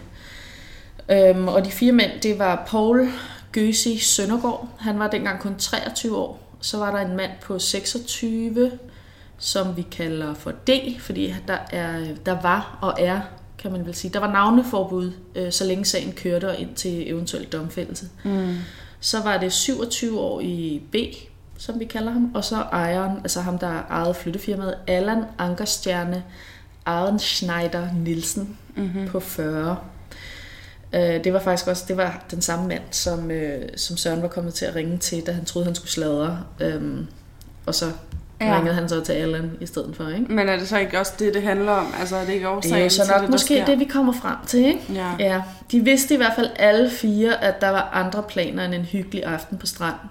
Øhm, og de fire mænd, det var Poul Gøsi Søndergaard. Han var dengang kun treogtyve år. Så var der en mand på seksogtyve, som vi kalder for D, fordi der, er, der var og er, kan man vel sige, der var navneforbud, øh, så længe sagen kørte og ind til eventuel domfældelse. Mm. Så var det syvogtyve år i B, som vi kalder ham, og så ejeren, altså ham, der ejede flyttefirmaet, Allan Ankerstjerne Arnschneider Nielsen mm-hmm. på fyrre. Det var faktisk også det var den samme mand, som, øh, som Søren var kommet til at ringe til, da han troede, han skulle sladre. Øhm, og så ja. ringede han så til Allan i stedet for, ikke? Men er det så ikke også det, det handler om? Altså er det ikke årsagen? Det er jo så nok det, måske sker? det, vi kommer frem til, ikke? Ja. ja. De vidste i hvert fald alle fire, at der var andre planer end en hyggelig aften på stranden.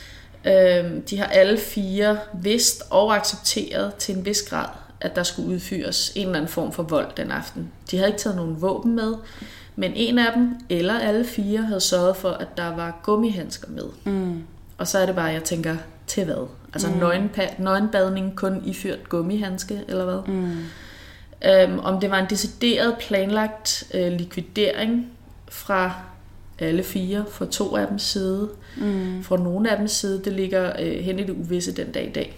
Øhm, de har alle fire vidst og accepteret til en vis grad, at der skulle udføres en eller anden form for vold den aften. De havde ikke taget nogen våben med, men en af dem, eller alle fire, havde sørget for, at der var gummihandsker med. Mm. Og så er det bare, jeg tænker, til hvad? Altså mm. nøgenpa- nøgenbadning kun iført gummihandske, eller hvad? Mm. Øhm, om det var en decideret planlagt øh, likvidering fra alle fire, fra to af dem side. Mm. Fra nogle af dem side, det ligger øh, hen i det uvisse den dag i dag.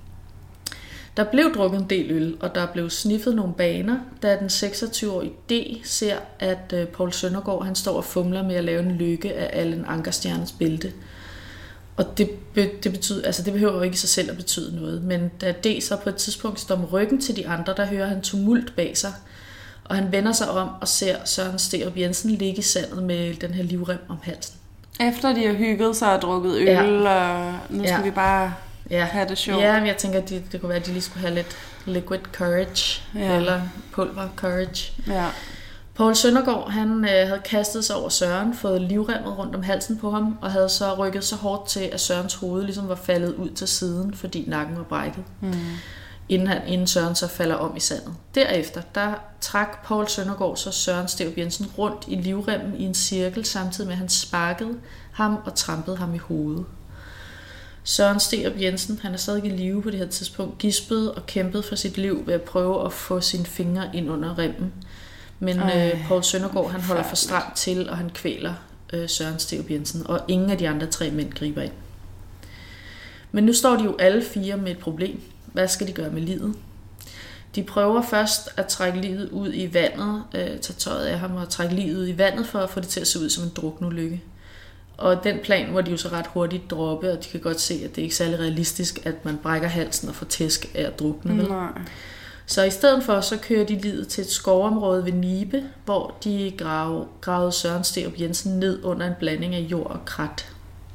Der blev drukket en del øl, og der blev sniffet nogle baner, da den seksogtyve-årige D ser, at øh, Poul Søndergaard han står og fumler med at lave en lykke af Allan Ankerstjernes bælte. Og det, be, det, betyder, altså det behøver jo ikke i sig selv at betyde noget, men da D så på et tidspunkt står med ryggen til de andre, der hører han tumult bag sig, og han vender sig om og ser Søren Sterup Jensen ligge i sandet med den her livrem om halsen. Efter de har hygget sig og drukket øl, ja. og nu skal ja. vi bare... Ja, have det sjovt. Ja, men jeg tænker, at de, det kunne være, at de lige skulle have lidt liquid courage, ja. eller pulver courage. Ja. Poul Søndergaard, han øh, havde kastet sig over Søren, fået livremmet rundt om halsen på ham, og havde så rykket så hårdt til, at Sørens hoved ligesom var faldet ud til siden, fordi nakken var brækket. Mm. inden, han, inden Søren så falder om i sandet. Derefter, der trak Poul Søndergaard så Søren Sterup Jensen rundt i livremmen i en cirkel, samtidig med at han sparkede ham og trampede ham i hovedet. Søren Sterup Jensen, han er stadig i live på det her tidspunkt, gispede og kæmpede for sit liv ved at prøve at få sine fingre ind under remmen. Men øh, Poul Søndergaard, han holder for stramt til, og han kvæler øh, Søren Sterup Jensen, og ingen af de andre tre mænd griber ind. Men nu står de jo alle fire med et problem. Hvad skal de gøre med livet? De prøver først at trække livet ud i vandet, øh, tage tøjet af ham og trække livet ud i vandet for at få det til at se ud som en drukneulykke. Og den plan hvor de jo så ret hurtigt droppe, og de kan godt se, at det er ikke særlig realistisk, at man brækker halsen og får tæsk af at drukne. Nej. Så i stedet for, så kører de livet til et skovområde ved Nibe, hvor de grav, gravede Søren Sterup Jensen ned under en blanding af jord og krat.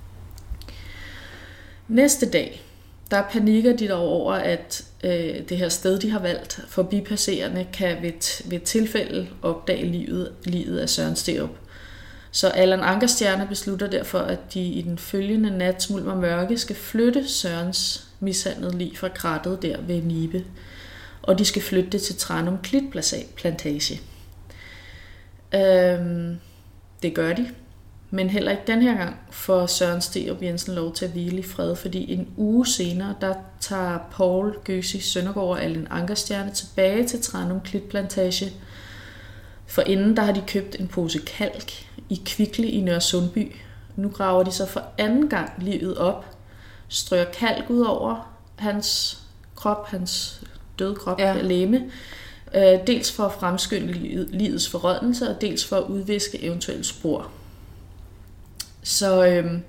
Næste dag, der panikker de dog over, at øh, det her sted, de har valgt, forbipasserende kan ved, ved tilfælde opdage livet, livet af Søren Sterup. Så Allan Ankerstjerne beslutter derfor, at de i den følgende nat smuld og mørke skal flytte Sørens mishandlede lig fra krattet der ved Nibe. Og de skal flytte det til Tranum Klitplantage. Øhm, det gør de. Men heller ikke den her gang får Søren Sterup Jensen lov til at hvile i fred, fordi en uge senere, der tager Poul Gøsi Søndergaard og Allan Ankerstjerne tilbage til Tranum Klitplantage. For inden der har de købt en pose kalk i Kvickly i Nørre Sundby. Nu graver de så for anden gang livet op, strøger kalk ud over hans krop, hans døde krop, ja. Legeme. Dels for at fremskynde livets forrådnelse, og dels for at udviske eventuelle spor. Så, øhm,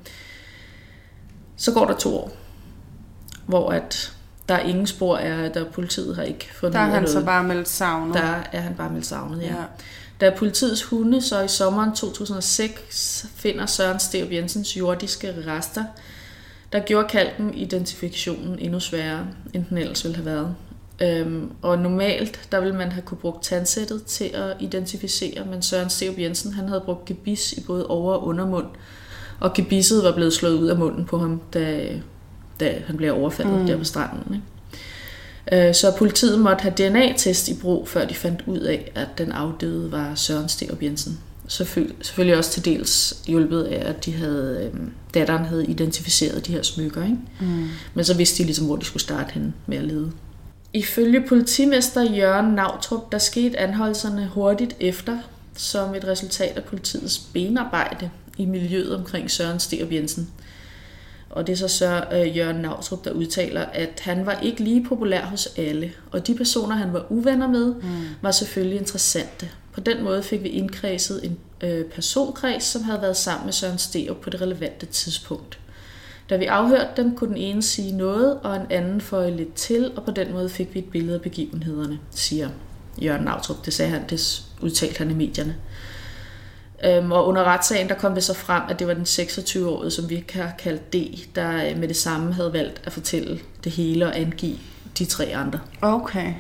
så går der to år, hvor at der er ingen spor af, der politiet har ikke fundet der er han noget. så bare meldt savnet. Der er han bare meldt savnet, ja. ja. Da politiets hunde så i sommeren to tusind og seks finder Søren Sterup Jensens jordiske rester, der gjorde kalken identifikationen endnu sværere, end den ellers ville have været. Øhm, og normalt, der ville man have kunne brugt tandsættet til at identificere, men Søren Sterup Jensen, han havde brugt gebis i både over- og undermund, og gebisset var blevet slået ud af munden på ham, da, da han blev overfaldet mm. der på stranden. Ikke? Øh, så politiet måtte have D N A-test i brug, før de fandt ud af, at den afdøde var Søren Sterup Jensen. Selvfølgelig også til dels hjulpet af, at de havde, øh, datteren havde identificeret de her smykker. Ikke? Mm. Men så vidste de ligesom, hvor de skulle starte hen med at lede. Ifølge politimester Jørgen Nautrup, der skete anholdelserne hurtigt efter, som et resultat af politiets benarbejde i miljøet omkring Søren Sterup Jensen. Og det er så, så uh, Jørgen Nautrup, der udtaler, at han var ikke lige populær hos alle, og de personer, han var uvenner med, mm. var selvfølgelig interessante. På den måde fik vi indkredset en øh, personkreds, som havde været sammen med Søren Sterup på det relevante tidspunkt. Da vi afhørte dem, kunne den ene sige noget, og en anden føje lidt til, og på den måde fik vi et billede af begivenhederne, siger Jørgen Nautrup. Det sagde han, det udtalte han i medierne. Øhm, og under retssagen, der kom det så frem, at det var den seksogtyve-årige, som vi har kaldt D, der med det samme havde valgt at fortælle det hele og angive de tre andre. Okay.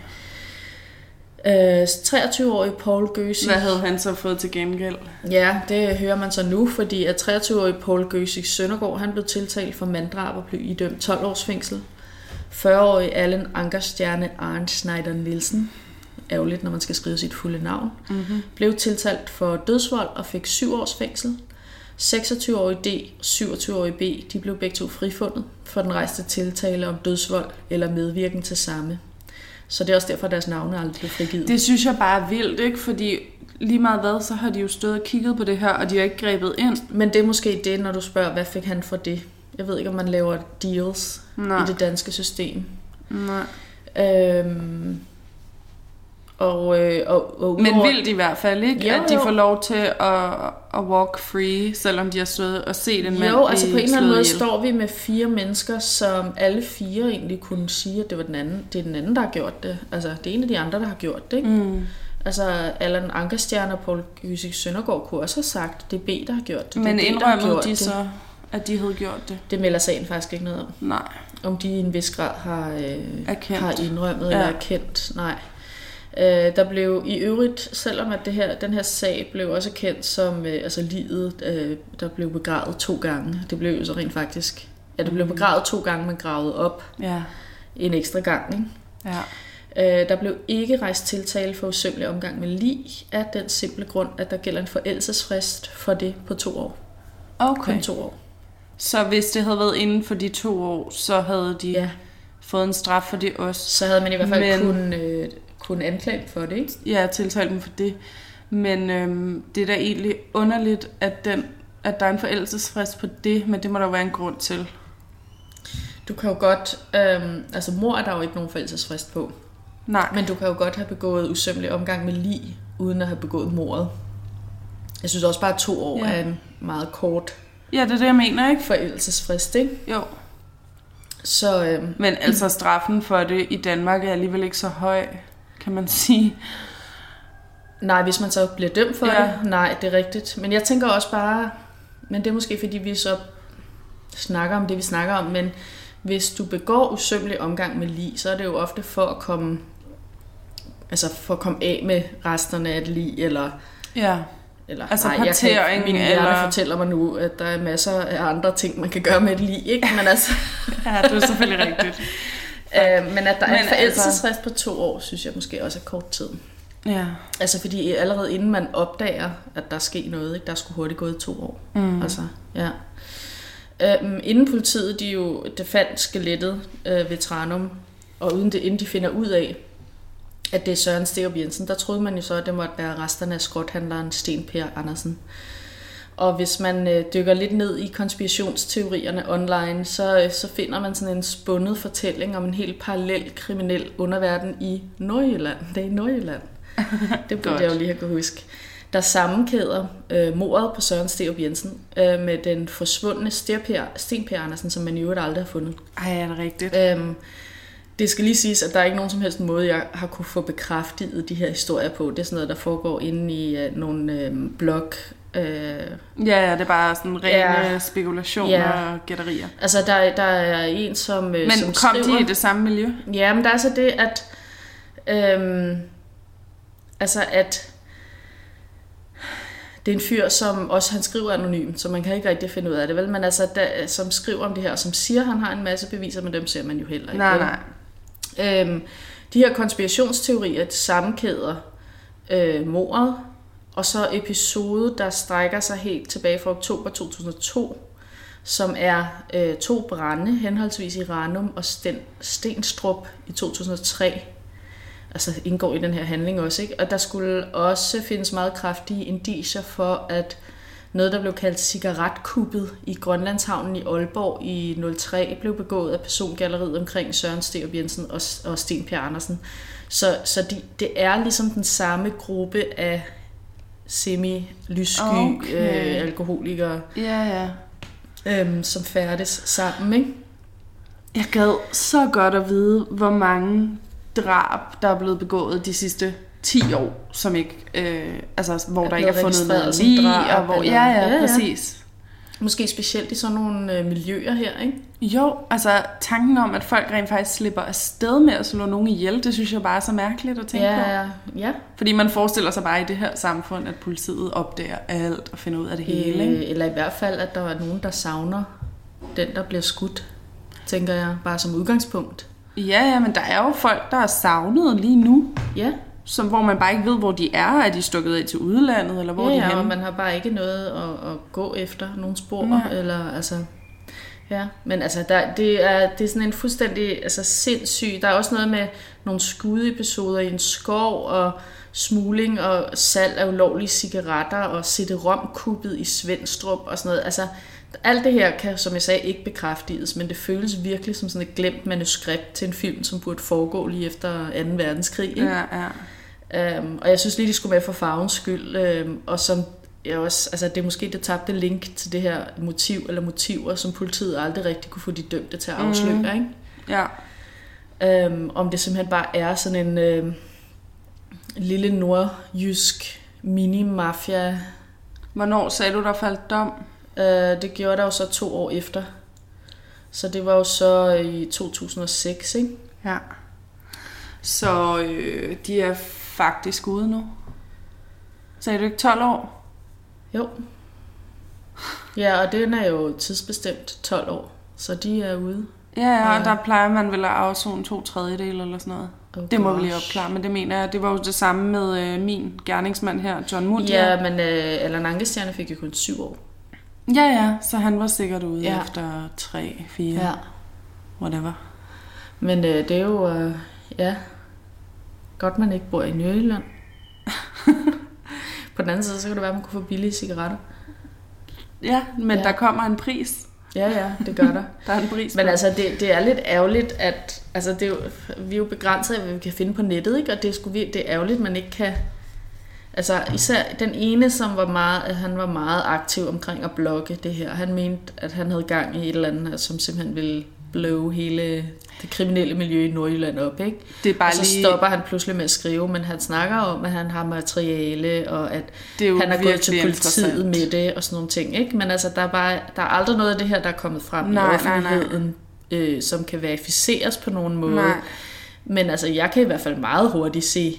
Øh, treogtyve-årige Poul Gøsi. Hvad havde han så fået til gengæld? Ja, det hører man så nu, fordi at treogtyve-årige Poul Gøsi Søndergaard, han blev tiltalt for manddrab og blev idømt tolv års fængsel. fyrre-årige Allan Ankerstjerne Arne Schneider Nielsen, ærgerligt, når man skal skrive sit fulde navn, mm-hmm. blev tiltalt for dødsvold og fik syv års fængsel. seksogtyve-årige D og syvogtyve-årige B, de blev begge to frifundet for den rejste tiltale om dødsvold eller medvirken til samme. Så det er også derfor, at deres navne aldrig blev frigivet. Det synes jeg bare er vildt, ikke? Fordi lige meget hvad, så har de jo stået og kigget på det her, og de har ikke grebet ind. Men det er måske det, når du spørger, hvad fik han for det? Jeg ved ikke, om man laver deals Nej. i det danske system. Nej. Øhm, og, øh, og, og Men vildt i hvert fald, ikke? Jo, at de får lov til at, at walk free, selvom de har stået og set en mand Jo, altså på en eller anden måde ihjel. står vi med fire mennesker, som alle fire egentlig kunne sige, at det var den anden, det er den anden, der har gjort det. Altså, det er en af de andre, der har gjort det, ikke? Mm. Altså, Allan Ankerstjerne og Poul Gøsi Søndergaard kunne også have sagt, det er B, der har gjort det. Men det indrømmede de det. så, at de havde gjort det? Det melder sagen faktisk ikke noget om. Nej. Om de i en vis grad har, øh, har indrømmet ja. eller erkendt. Nej. Øh, der blev i øvrigt, selvom at det her, den her sag blev også kendt som øh, altså livet, øh, der blev begravet to gange. Det blev jo så rent faktisk, ja, det blev begravet to gange, men gravet op ja. en ekstra gang, ikke? Ja. Øh, der blev ikke rejst tiltale for usømmelig omgang med lig af den simple grund, at der gælder en forældelsesfrist for det på to år. Okay. Kun to år. Så hvis det havde været inden for de to år, så havde de Ja. fået en straf for det også? Så havde man i hvert fald Men- kun, øh, kun anklage for det, ikke? Ja, tiltalt dem for det. Men øhm, det er da egentlig underligt, at, den, at der er en forældelsesfrist på det, men det må der jo være en grund til. Du kan jo godt... Øh, altså mor er der jo ikke nogen forældelsesfrist på. Nej. Men du kan jo godt have begået usømmelig omgang med lig, uden at have begået mordet. Jeg synes også bare, at to år Ja. er en meget kort Ja, det er det, jeg mener, ikke? forældelsesfrist, ikke? Jo. Så øh, Men altså, straffen for det i Danmark er alligevel ikke så høj, kan man sige. nej, hvis man så bliver dømt for Ja. det, nej, det er rigtigt. Men jeg tænker også bare, men det er måske fordi, vi så snakker om det, vi snakker om, men hvis du begår usømmelig omgang med lig, så er det jo ofte for at komme, altså for at komme af med resterne af et lig, eller... Ja. Eller, Altså nej, jeg kan partering, ikke, min hjerne eller- fortæller mig nu, at der er masser af andre ting, man kan gøre med et lig, ikke? Men, altså, Ja, det er selvfølgelig rigtigt. øh, men at der er Men en forældelsesfrist på to år, synes jeg måske også er kort tid. Ja. Altså fordi allerede inden man opdager, at der er sket noget, ikke? Der skulle hurtigt gået to år. Mm. Altså, ja. Øhm, inden politiet, de jo, det fandt skelettet øh, ved Tranum, og uden det, inden de finder ud af, at det er Søren Sterup Jensen, der troede man jo så, at det måtte være resterne af skrothandleren Sten Per Andersen. Og hvis man øh, dykker lidt ned i konspirationsteorierne online, så, øh, så finder man sådan en spundet fortælling om en helt parallel kriminel underverden i Nordjylland. Det er i Nordjylland. Det burde jeg jo lige have kunne huske. Der sammenkæder øh, mordet på Søren Sterup Jensen øh, med den forsvundne Sten Per Andersen, som man i øvrigt aldrig har fundet. Ej, er det rigtigt? Øhm, det skal lige siges, at der er ikke nogen som helst måde, jeg har kunne få bekræftet de her historier på. Det er sådan noget, der foregår inde i øh, nogle øh, blog. Øh, Ja, ja, det er bare sådan rene Ja. spekulationer Ja. og gætterier. altså, der, der er en, som, øh, Men som kom skriver... de i det samme miljø? Ja, men der er så det, at... Øhm, altså, at... Det er en fyr, som også han skriver anonymt, så man kan ikke rigtig finde ud af det, vel? Men altså, der, som skriver om det her, og som siger, at han har en masse beviser, men dem ser man jo heller ikke. Nej, vel? nej. Øhm, de her konspirationsteorier de sammenkæder øh, mordet, og så episode, der strækker sig helt tilbage fra oktober to tusind og to, som er øh, to brande, henholdsvis i Ranum og Sten, Stenstrup i to tusind og tre. Altså indgår i den her handling også, ikke? Og der skulle også findes meget kraftige indicier for, at noget, der blev kaldt cigaretkuppet i Grønlandshavnen i Aalborg i nul tre, blev begået af persongalleriet omkring Søren Sterup Jensen og, og Sten Per Andersen. Så, så de, det er ligesom den samme gruppe af semi-lyssky Okay. øh, alkoholikere, Ja, ja. øhm, som færdes sammen, ikke? Jeg gad så godt at vide, hvor mange drab, der er blevet begået de sidste ti år, som ikke, øh, altså, hvor Er der ikke er blevet fundet registreret noget som lige, drab, og hvor, eller- ja, ja, Ja, ja. præcis. Måske specielt i sådan nogle øh, miljøer her, ikke? Jo, altså tanken om, at folk rent faktisk slipper afsted med at slå nogen ihjel, det synes jeg bare er så mærkeligt at tænke på. Ja, ja. Fordi man forestiller sig bare i det her samfund, at politiet opdager alt og finder ud af det hele. Ikke? Øh, eller i hvert fald, at der er nogen, der savner den, der bliver skudt, tænker jeg, bare som udgangspunkt. Ja, ja, men der er jo folk, der er savnet lige nu, Ja, som, hvor man bare ikke ved, hvor de er. Er de stukket af til udlandet, eller hvor ja, er de ja og henne? man har bare ikke noget at, at gå efter, nogle spor, Nej. eller altså... Ja, men altså, der, det, er, det er sådan en fuldstændig altså, sindssyg... Der er også noget med nogle skudepisoder i en skov, og smugling og salg af ulovlige cigaretter, og CD-rom-kuppet i Svendstrup og sådan noget. Altså, alt det her kan, som jeg sagde, ikke bekræftes, men det føles virkelig som sådan et glemt manuskript til en film, som burde foregå lige efter anden verdenskrig. Ikke? Ja, ja. Um, og jeg synes lige, de skulle med for farvens skyld. Um, og som jeg også, altså det er måske det tabte link til det her motiv eller motiver, som politiet aldrig rigtig kunne få de dømte til at afsløre. Mm. Ikke? Ja. Um, om det simpelthen bare er sådan en øh, lille nordjysk mini-mafia. Hvornår sagde du, der faldt dom? Uh, det gjorde der jo så to år efter. Så det var jo så i to tusind og seks, ikke? Ja. Så øh, de er faktisk ude nu. Sagde du ikke tolv år? Jo. Ja, og den er jo tidsbestemt tolv år, så de er ude. Ja, ja, og der plejer man vel at afzone to tredjedele eller sådan noget. Oh, det må gosh. vi lige opklare, men det mener jeg. Det var jo det samme med øh, min gerningsmand her, John Mutya. Ja, men øh, Allan Ankestjerne fik jo kun syv år. Ja, ja, så han var sikkert ude ja. efter tre, fire, ja. whatever. Men øh, det er jo, øh, ja, godt man ikke bor i Nørreland. På den anden side, så kan det være, at man kunne få billige cigaretter. Ja, men ja. der kommer en pris. Ja, ja, det gør der. Der er en pris. Men altså, det, det er lidt ærgerligt, at altså, det er jo, vi er jo begrænset af, hvad vi kan finde på nettet, ikke? Og det er, sgu, det er ærgerligt, man ikke kan... Altså, især den ene, som var meget, at han var meget aktiv omkring at blogge det her. Han mente, at han havde gang i et eller andet, som simpelthen ville blow hele det kriminelle miljø i Nordjylland op, ikke? Det er bare og så lige... stopper han pludselig med at skrive, men han snakker om, at han har materiale, og at han er gået til politiet med det, og sådan nogle ting, ikke? Men altså, der er, bare, der er aldrig noget af det her, der er kommet frem nej, i offentligheden, øh, som kan verificeres på nogen måde. Nej. Men altså, jeg kan i hvert fald meget hurtigt se,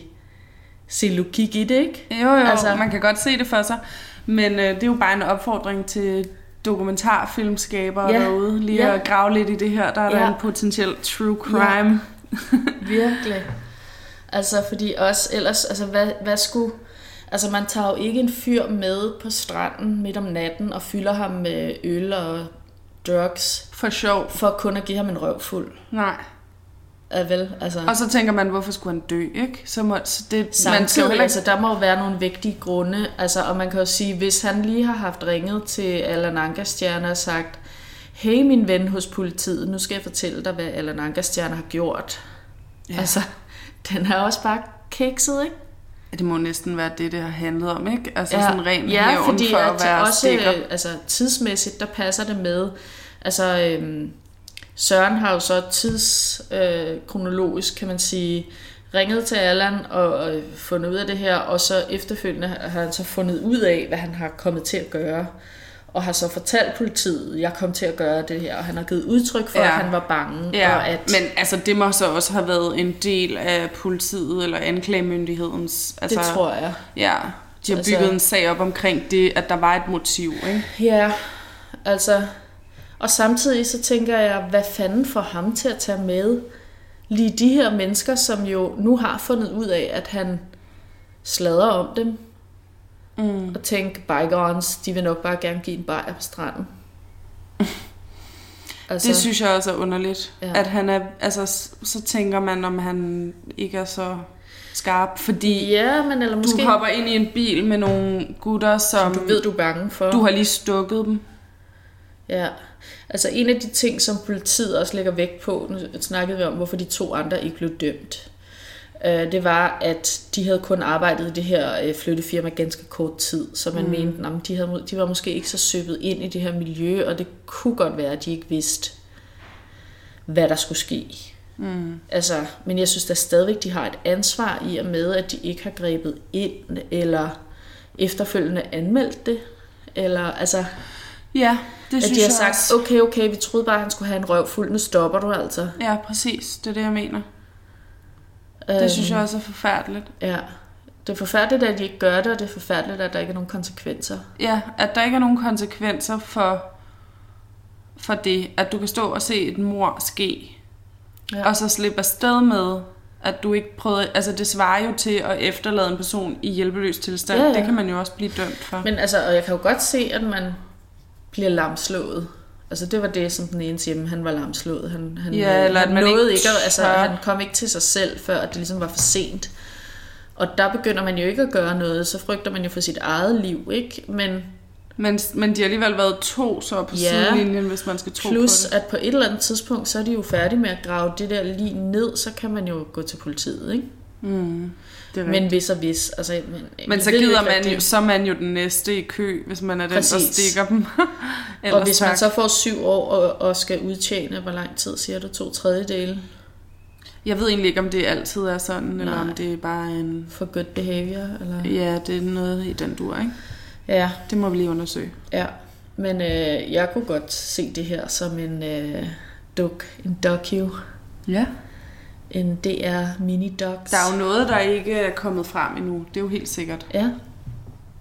se logik i det, ikke? Jo, jo, altså, man kan godt se det for sig, men øh, det er jo bare en opfordring til dokumentarfilmskabere ja. derude, lige ja. at grave lidt i det her. Der er ja. der en potentiel true crime. Ja. Virkelig. Altså, fordi også ellers, altså, hvad, hvad skulle... Altså, man tager jo ikke en fyr med på stranden midt om natten og fylder ham med øl og drugs. For sjov. For kun at give ham en røv fuld. Nej. Ja, vel, altså. Og så tænker man, hvorfor skulle han dø, ikke? Så må, så det, samtidig, man skal jo heller... altså, der må jo være nogle vigtige grunde, altså, og man kan jo sige, hvis han lige har haft ringet til Allan Ankestjerne og sagt, hey min ven hos politiet, nu skal jeg fortælle dig, hvad Allan Ankestjerne har gjort. Ja. Altså, den er også bare kikset, ikke? Det må næsten være det, det har handlet om, ikke? Altså ja. sådan ren ja, hævn fordi for at, at være også, stikker. Altså tidsmæssigt, der passer det med, altså... Øhm, Søren har jo så tidskronologisk, øh, kan man sige, ringet til Allan og, og fundet ud af det her, og så efterfølgende har han så fundet ud af, hvad han har kommet til at gøre, og har så fortalt politiet, jeg kom til at gøre det her, og han har givet udtryk for, ja. at han var bange. Ja, og at... men altså, det må så også have været en del af politiet eller anklagemyndighedens... Altså, det tror jeg. Ja, de har bygget altså, en sag op omkring det, at der var et motiv, ikke? Ja, altså... Og samtidig så tænker jeg, hvad fanden får ham til at tage med lige de her mennesker, som jo nu har fundet ud af, at han sladrer om dem. Mm. Og tænker, bygones, de vil nok bare gerne give en bajer på stranden. Altså, det synes jeg også er underligt. Ja. At han er, altså, så tænker man, om han ikke er så skarp, fordi ja, men eller måske... du hopper ind i en bil med nogle gutter, som du ved, du er bange for. Du har lige stukket dem. Ja, altså en af de ting, som politiet også lægger vægt på, nu snakkede vi om, hvorfor de to andre ikke blev dømt, det var, at de havde kun arbejdet i det her flyttefirma ganske kort tid, så man mm. mente, at de, havde, de var måske ikke så søbet ind i det her miljø, og det kunne godt være, at de ikke vidste, hvad der skulle ske. Mm. Altså, men jeg synes da stadigvæk, de har et ansvar i og med, at de ikke har grebet ind, eller efterfølgende anmeldt det, eller altså... Ja, det at synes de har jeg sagt, også. okay, okay, vi troede bare, at han skulle have en røv fuld, nu stopper du altså. Ja, præcis, det er det, jeg mener. Øhm, det synes jeg også er forfærdeligt. Ja, det er forfærdeligt, at de ikke gør det, og det er forfærdeligt, at der ikke er nogen konsekvenser. Ja, at der ikke er nogen konsekvenser for, for det, at du kan stå og se et mord ske, ja. Og så slippe afsted med, at du ikke prøvede, altså det svarer jo til at efterlade en person i hjælpeløs tilstand. Ja, ja. Det kan man jo også blive dømt for. Men altså, og jeg kan jo godt se, at man bliver lamslået. Altså det var det, som den ene siger, han var lamslået. Han, han, ja, eller han at man nåede ikke, ikke, altså han kom ikke til sig selv, før det ligesom var for sent. Og der begynder man jo ikke at gøre noget, så frygter man jo for sit eget liv, ikke? Men men, men de har alligevel været to så på ja, sidelinjen, hvis man skal tro på det. Plus at på et eller andet tidspunkt, så er de jo færdige med at grave det der lige ned, så kan man jo gå til politiet, ikke? Mm, det er men hvis og hvis. Altså, men men så gider man jo, så er man jo den næste i kø, hvis man er den, præcis. Der stikker dem. Og hvis tak. Man så får syv år og, og skal udtjene, hvor lang tid siger du? To tredjedele? Jeg ved egentlig ikke, om det altid er sådan, nej. Eller om det er bare en... For good behavior? Eller? Ja, det er noget i den dur, ikke? Ja. Det må vi lige undersøge. Ja, men øh, jeg kunne godt se det her som en øh, duk, en docu. Ja. En D R mini-docs. Der er jo noget, der ikke er kommet frem endnu. Det er jo helt sikkert. Ja.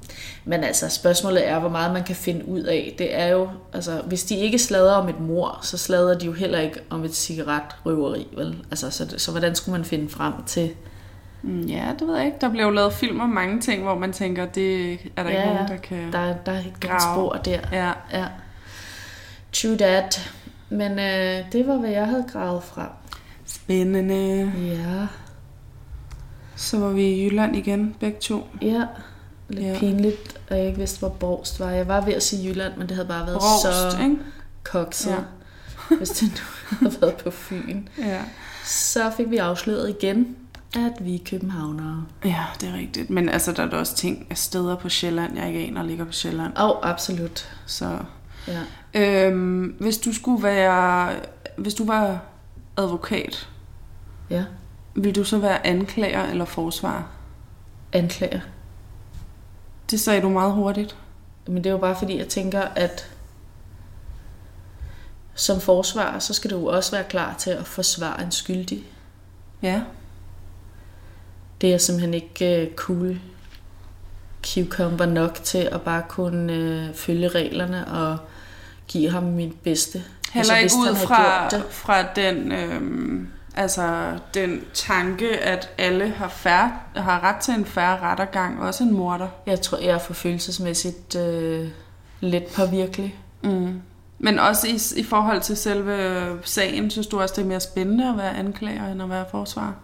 Men altså, spørgsmålet er, hvor meget man kan finde ud af. Det er jo, altså, hvis de ikke sladrer om et mord, så sladrer de jo heller ikke om et cigaretrøveri, vel? Altså, så, så hvordan skulle man finde frem til? Ja, det ved jeg ikke. Der bliver jo lavet film om mange ting, hvor man tænker, det er der ja, ikke nogen, der kan der, der er ikke grave. spor der. Ja. Ja. True that. Men øh, det var, hvad jeg havde gravet frem. Spændende. Ja. Så var vi i Jylland igen, begge to. Ja, lidt ja. pinligt, og jeg ikke vidste, hvor Borst var. Jeg var ved at sige Jylland, men det havde bare været Borst, så ikke? kokset, ja. hvis det nu havde været på Fyn. Ja. Så fik vi afsløret igen, at vi er københavnere. Ja, det er rigtigt. Men altså, der er der også ting af steder på Sjælland, jeg ikke aner ligger på Sjælland. Åh, oh, absolut. Så ja. øhm, hvis du skulle være, hvis du var advokat, ja. vil du så være anklager eller forsvarer? Anklager. Det sagde du meget hurtigt. Men det er jo bare fordi, jeg tænker, at som forsvarer, så skal du jo også være klar til at forsvare en skyldig. Ja. Det er simpelthen ikke uh, cool cucumber nok til at bare kunne uh, følge reglerne og give ham mit bedste. Heller ikke ud fra, fra den, øhm, altså, den tanke, at alle har, fair, har ret til en fair rettergang, også en morder. Jeg tror, jeg er for følelsesmæssigt uh, lidt påvirkelig. Mm. Men også i, i forhold til selve sagen, synes du også, det er mere spændende at være anklager, end at være forsvarer?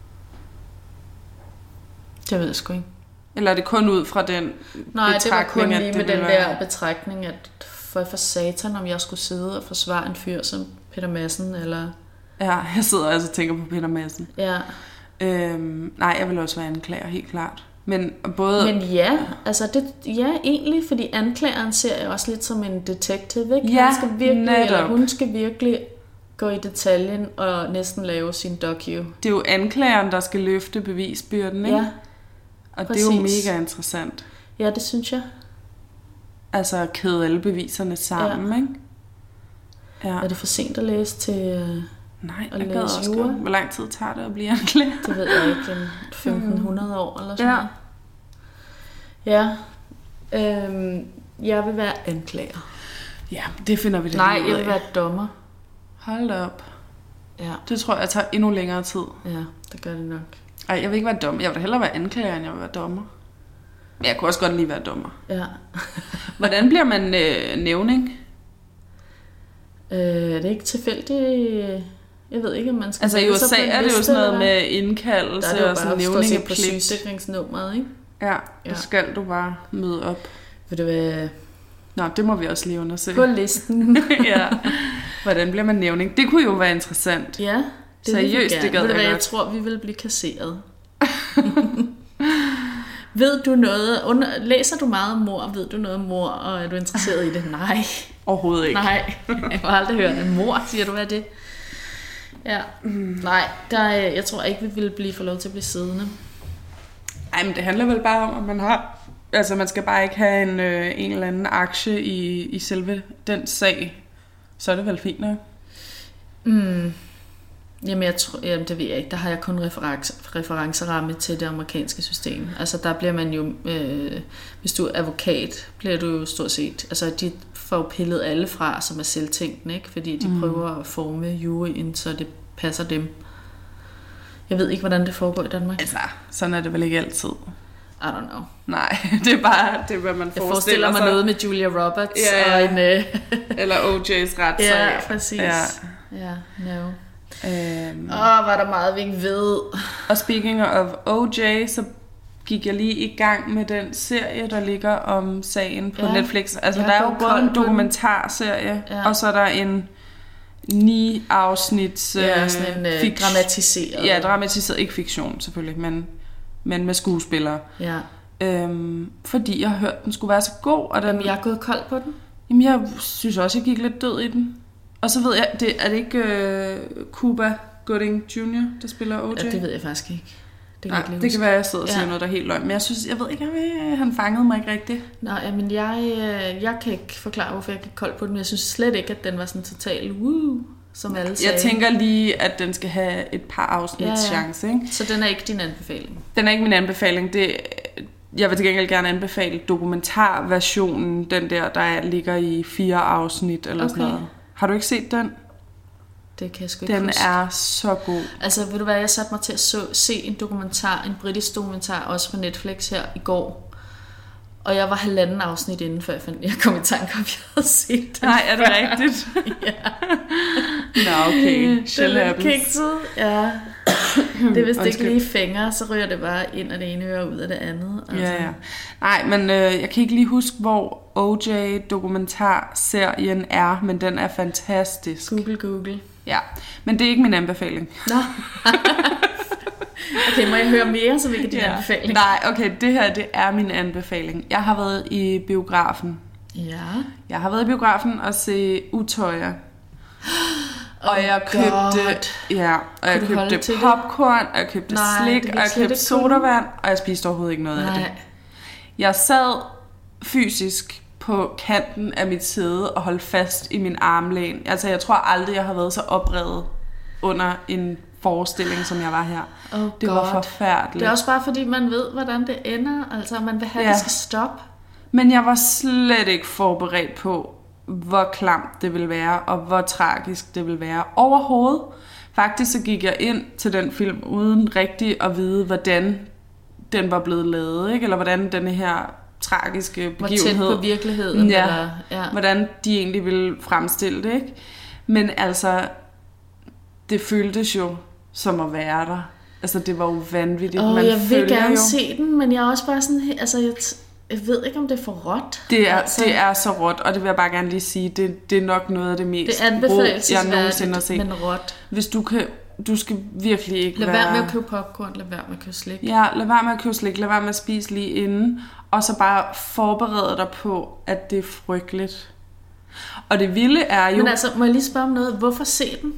Det ved jeg sgu ikke. Eller er det kun ud fra den Nej, betragtning, det var kun lige med den være... der betragtning, at for, for satan, om jeg skulle sidde og forsvare en fyr som Peter Madsen, eller... Ja, jeg sidder altså og tænker på Peter Madsen. Ja. Øhm, nej, jeg vil også være anklager, helt klart. Men både... Men ja, altså det, ja, egentlig, fordi anklageren ser jeg også lidt som en detective, ikke? Ja, Han skal virkelig, netop. eller hun skal virkelig gå i detaljen og næsten lave sin docu. Det er jo anklageren, der skal løfte bevisbyrden, ikke? Ja, og præcis. det er jo mega interessant. Ja, det synes jeg. Altså at kæde alle beviserne sammen, ja. ikke? Ja. Er det for sent at læse til... Nej, at jeg læse også jura? godt. Hvor lang tid tager det at blive anklager? Det ved jeg ikke, femten hundrede år eller sådan ja. noget. Ja. Øhm, jeg vil være anklager. Ja, det finder vi det Nej, lige ud jeg af. vil være dommer. Hold da op. Ja. Det tror jeg tager endnu længere tid. Ja, det gør det nok. Ej, jeg vil ikke være dommer. Jeg vil da hellere være anklager, end jeg vil være dommer. Men jeg kunne også godt lige være dommer. Ja. Hvordan bliver man øh, nævning? Øh, det er ikke tilfældigt. Jeg ved ikke, om man skal... Altså i U S A er det jo sådan noget med indkaldelse der er og sådan nævning af på sygesikringsnummeret, ikke? Ja, det ja. skal du bare møde op. Vil du være... Nå, det må vi også lige undersøge. På listen. Ja. Hvordan bliver man nævning? Det kunne jo være interessant. Ja, det seriøst, det gad jeg, jeg, jeg tror, vi vil blive kasseret. Ved du noget, under, læser du meget om mor, ved du noget om mor, og er du interesseret i det? Nej. Overhovedet ikke. Nej, jeg har aldrig hørt en mor, siger du, hvad er det? Ja, mm. nej, der, jeg tror ikke, vi ville blive for lov til at blive siddende. Ej, men det handler vel bare om, at man har, altså man skal bare ikke have en, øh, en eller anden aktie i, i selve den sag, så er det vel fint nok. Mm. Jamen, jeg tror, jamen, det ved jeg ikke. Der har jeg kun reference, referenceramme til det amerikanske system. Altså, der bliver man jo, øh, hvis du er advokat, bliver du jo stort set, altså, de får pillet alle fra, som er selvtænkende, ikke? Fordi de mm. prøver at forme juryen, så det passer dem. Jeg ved ikke, hvordan det foregår i Danmark. Altså, sådan er det vel ikke altid. I don't know. Nej, det er bare, det er, hvad man jeg forestiller, forestiller mig sig. noget med Julia Roberts ja, og en... Øh... eller O J's retssag. Ja, præcis. Ja, ja no. Øhm. Åh, var der meget, vi ikke ved. Og speaking of O J, så gik jeg lige i gang med den serie, der ligger om sagen på ja. Netflix. Altså, der er jo både en dokumentarserie, ja. og så er der en ni afsnits... Ja, sådan en øh, fik- dramatiseret. Ja, dramatiseret. Ikke fiktion, selvfølgelig, men, men med skuespillere. Ja. Øhm, fordi jeg har hørt, den skulle være så god. Og den, jamen, jeg er gået kold på den. Jamen, jeg synes også, jeg gik lidt død i den. Og så ved jeg, det, er det ikke uh, Cuba Gooding junior, der spiller O J? Ja, det ved jeg faktisk ikke. Det kan, Nej, ikke det kan være, at jeg sidder og siger ja. noget, der er helt løgn. Men jeg synes, jeg ved ikke, jeg, han fangede mig ikke rigtigt. Nej, men jeg, jeg kan ikke forklare, hvorfor jeg gik kold på den. Men jeg synes slet ikke, at den var sådan total woo, som alle sagde. Jeg tænker lige, at den skal have et par afsnits ja, ja. chance, ikke? Så den er ikke din anbefaling? Den er ikke min anbefaling. Det, jeg vil til gengæld gerne anbefale dokumentarversionen, den der, der ligger i fire afsnit eller okay. sådan noget. Har du ikke set den? Det kan jeg sgu ikke Den huske. er så god. Altså, ved du hvad, jeg satte mig til at så, se en dokumentar, en britisk dokumentar, også på Netflix her i går. Og jeg var halvanden afsnit inden, før jeg, fandt, jeg kom i tanke om, jeg havde set den. Nej, er det rigtigt? Ja. Nå, okay. Shit happens. Ja. Det er vist ikke lige fingre, så ryger det bare ind af det ene øre og ud af det andet. Altså. Ja, ja. Nej, men øh, jeg kan ikke lige huske, hvor O J-dokumentarserien er, men den er fantastisk. Google, Google. Ja, men det er ikke min anbefaling. Nå. Okay, må jeg høre mere, så vi kan din ja. anbefaling? Nej, okay, det her, det er min anbefaling. Jeg har været i biografen. Ja. Jeg har været i biografen og se Utøya. Oh og jeg købte, God. ja, og jeg købte popcorn, og jeg købte Nej, slik, og jeg købte sodavand, og jeg spiste overhovedet ikke noget Nej. af det. Jeg sad fysisk på kanten af mit sæde og holdt fast i min armlæn. Altså, jeg tror aldrig, jeg har været så oprevet under en forestilling, som jeg var her. Oh det God. var forfærdeligt. Det er også bare fordi, man ved, hvordan det ender. Altså, man vil have, ja. det skal stoppe. Men jeg var slet ikke forberedt på, hvor klamt det ville være, og hvor tragisk det ville være overhovedet. Faktisk så gik jeg ind til den film, uden rigtig at vide, hvordan den var blevet lavet, ikke? Eller hvordan denne her tragiske begivenhed... Hvor tæt på virkeligheden. Ja, eller, ja. Hvordan de egentlig ville fremstille det, ikke? Men altså, det føltes jo som at være der. Altså, det var jo vanvittigt. Åh, Man jeg vil gerne jo... se den, men jeg er også bare sådan... Altså, jeg, t- jeg ved ikke, om det er for råt. Det er, altså. det er så råt, og det vil jeg bare gerne lige sige, det, det er nok noget af det mest det rå, jeg nogensinde har set. Men råt. Hvis du kan... Du skal virkelig ikke lad være... Lad være med at købe popcorn, lad være med at købe slik. Ja, lad være med at købe slik, lad være med at spise lige inden, og så bare forberede dig på, at det er frygteligt. Og det vilde er jo... Men altså, må jeg lige spørge om noget? Hvorfor se den?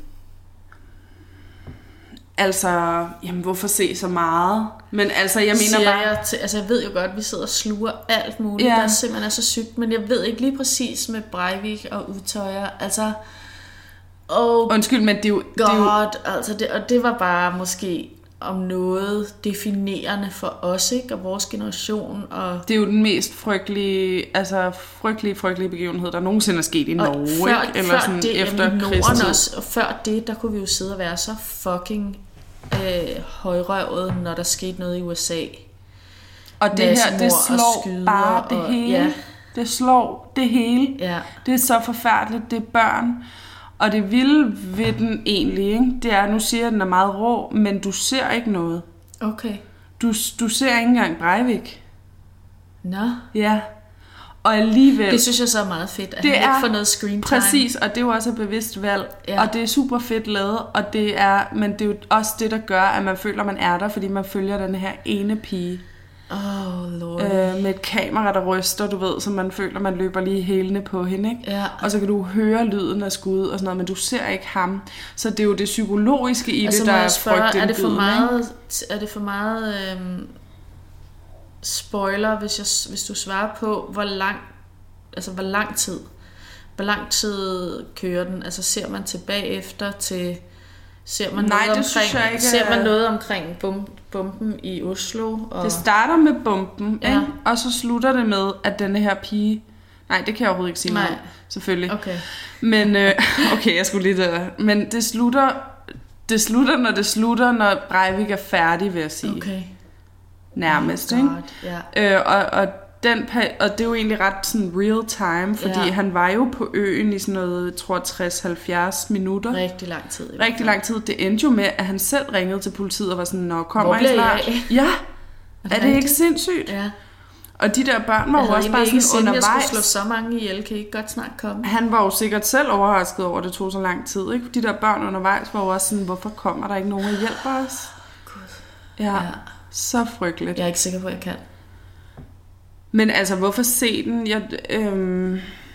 Altså, jamen hvorfor se så meget? Men altså, jeg mener Siger bare... Jeg, til, altså, jeg ved jo godt, at vi sidder og sluger alt muligt, ja. Der simpelthen er så sygt, men jeg ved ikke lige præcis med Breivik og Utøya, altså... Oh, Undskyld, men det er jo... God, det er jo... altså det, og det var bare måske om noget definerende for os, ikke? Og vores generation. Og det er jo den mest frygtelige, altså frygtelige, frygtelige begivenhed, der nogensinde er sket i Norge, før, ikke? Eller før sådan det, efter krigstid. Også, og før det, der kunne vi jo sidde og være så fucking øh, højrøvet, når der skete noget i U S A. Og det her, det slår bare det og, hele. Ja. Det slår det hele. Ja. Det er så forfærdeligt, det er børn. Og det vilde ved den egentlig, ikke? Det er, nu siger jeg, at den er meget rå, men du ser ikke noget. Okay. Du, du ser ikke engang Breivik. Nå. Ja. Og alligevel... Det synes jeg så er meget fedt, at det han er, ikke får noget screen time. Præcis, og det er jo også et bevidst valg. Ja. Og det er super fedt lavet, og det er, men det er jo også det, der gør, at man føler, at man er der, fordi man følger den her ene pige. Oh, Lord. Øh, med et kamera, der ryster, du ved, så man føler, man løber lige hælene på hende, ikke? Ja. Og så kan du høre lyden af skud og sådan noget, men du ser ikke ham. Så det er jo det psykologiske i altså, det, der er frygtindgydende. Er det for meget, er det for meget øhm, spoiler, hvis, jeg, hvis du svarer på, hvor lang, altså hvor lang tid, hvor lang tid kører den? Altså ser man tilbage efter til... Ser man, Nej, noget det synes omkring, jeg ikke. ser man noget omkring bum, bomben i Oslo? Og... Det starter med bomben, ja. ikke? Og så slutter det med, at denne her pige... Nej, det kan jeg overhovedet ikke sige noget om, selvfølgelig. Okay. Men, øh, okay, jeg skulle lige der. Men det slutter, det slutter, når det slutter, når Breivik er færdig, vil jeg sige. Okay. Nærmest, oh ikke? Yeah. Øh, og, og Den, og det er jo egentlig ret sådan real time, fordi ja. han var jo på øen i sådan noget, jeg tror tres til halvfjerds minutter. Rigtig lang tid. Rigtig lang tid. Det endte jo med, at han selv ringede til politiet og var sådan, nå, kommer I snart? Jeg? Ja, er det, er det ikke sindssygt? Ja. Og de der børn var jo også bare sådan sådan undervejs. Jeg skulle slå så mange ihjel, kan I ikke godt snart komme? Han var jo sikkert selv overrasket over, at det tog så lang tid. Ikke? De der børn undervejs var jo også sådan, hvorfor kommer der ikke nogen og hjælper os? Gud. Ja, ja, så frygteligt. Jeg er ikke sikker på, at jeg kan. Men altså, hvorfor se den? Jeg, øhm...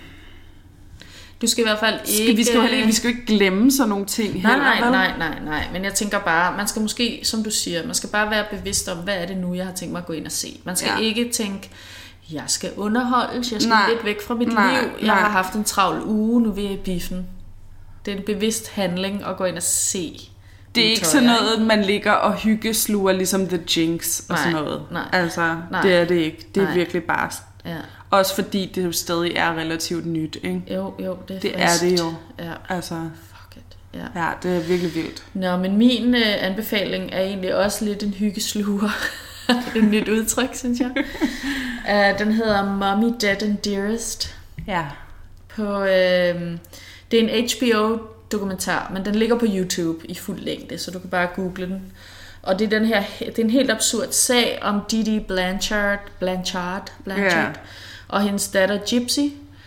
Du skal i hvert fald ikke... Skal, vi, skal jo ikke vi skal jo ikke glemme sådan nogle ting nej, heller. Nej, nej, nej, nej. Men jeg tænker bare, man skal måske, som du siger, man skal bare være bevidst om, hvad er det nu, jeg har tænkt mig at gå ind og se. Man skal ja. ikke tænke, jeg skal underholdes, jeg skal nej. lidt væk fra mit nej, liv. Jeg nej. har haft en travl uge, nu vil jeg i biffen. Det er en bevidst handling at gå ind og se Det er ikke sådan noget, man ligger og hyggesluger, ligesom The Jinx og nej, sådan noget. Nej, altså, nej, det er det ikke. Det er nej. virkelig bare... Ja. Også fordi det jo stadig er relativt nyt, ikke? Jo, jo, det er Det frist. er det jo. Ja. Altså, Fuck it. Ja. ja, det er virkelig vildt. Nå, men min øh, anbefaling er egentlig også lidt en hyggesluger. Et nyt udtryk, synes jeg. Uh, den hedder Mommy Dead and Dearest. Ja. På, øh, det er en H B O-dokumentar, men den ligger på YouTube i fuld længde, så du kan bare google den. Og det er, den her, det er en helt absurd sag om Didi Blanchard, Blanchard, Blanchard yeah. og hendes datter Gypsy.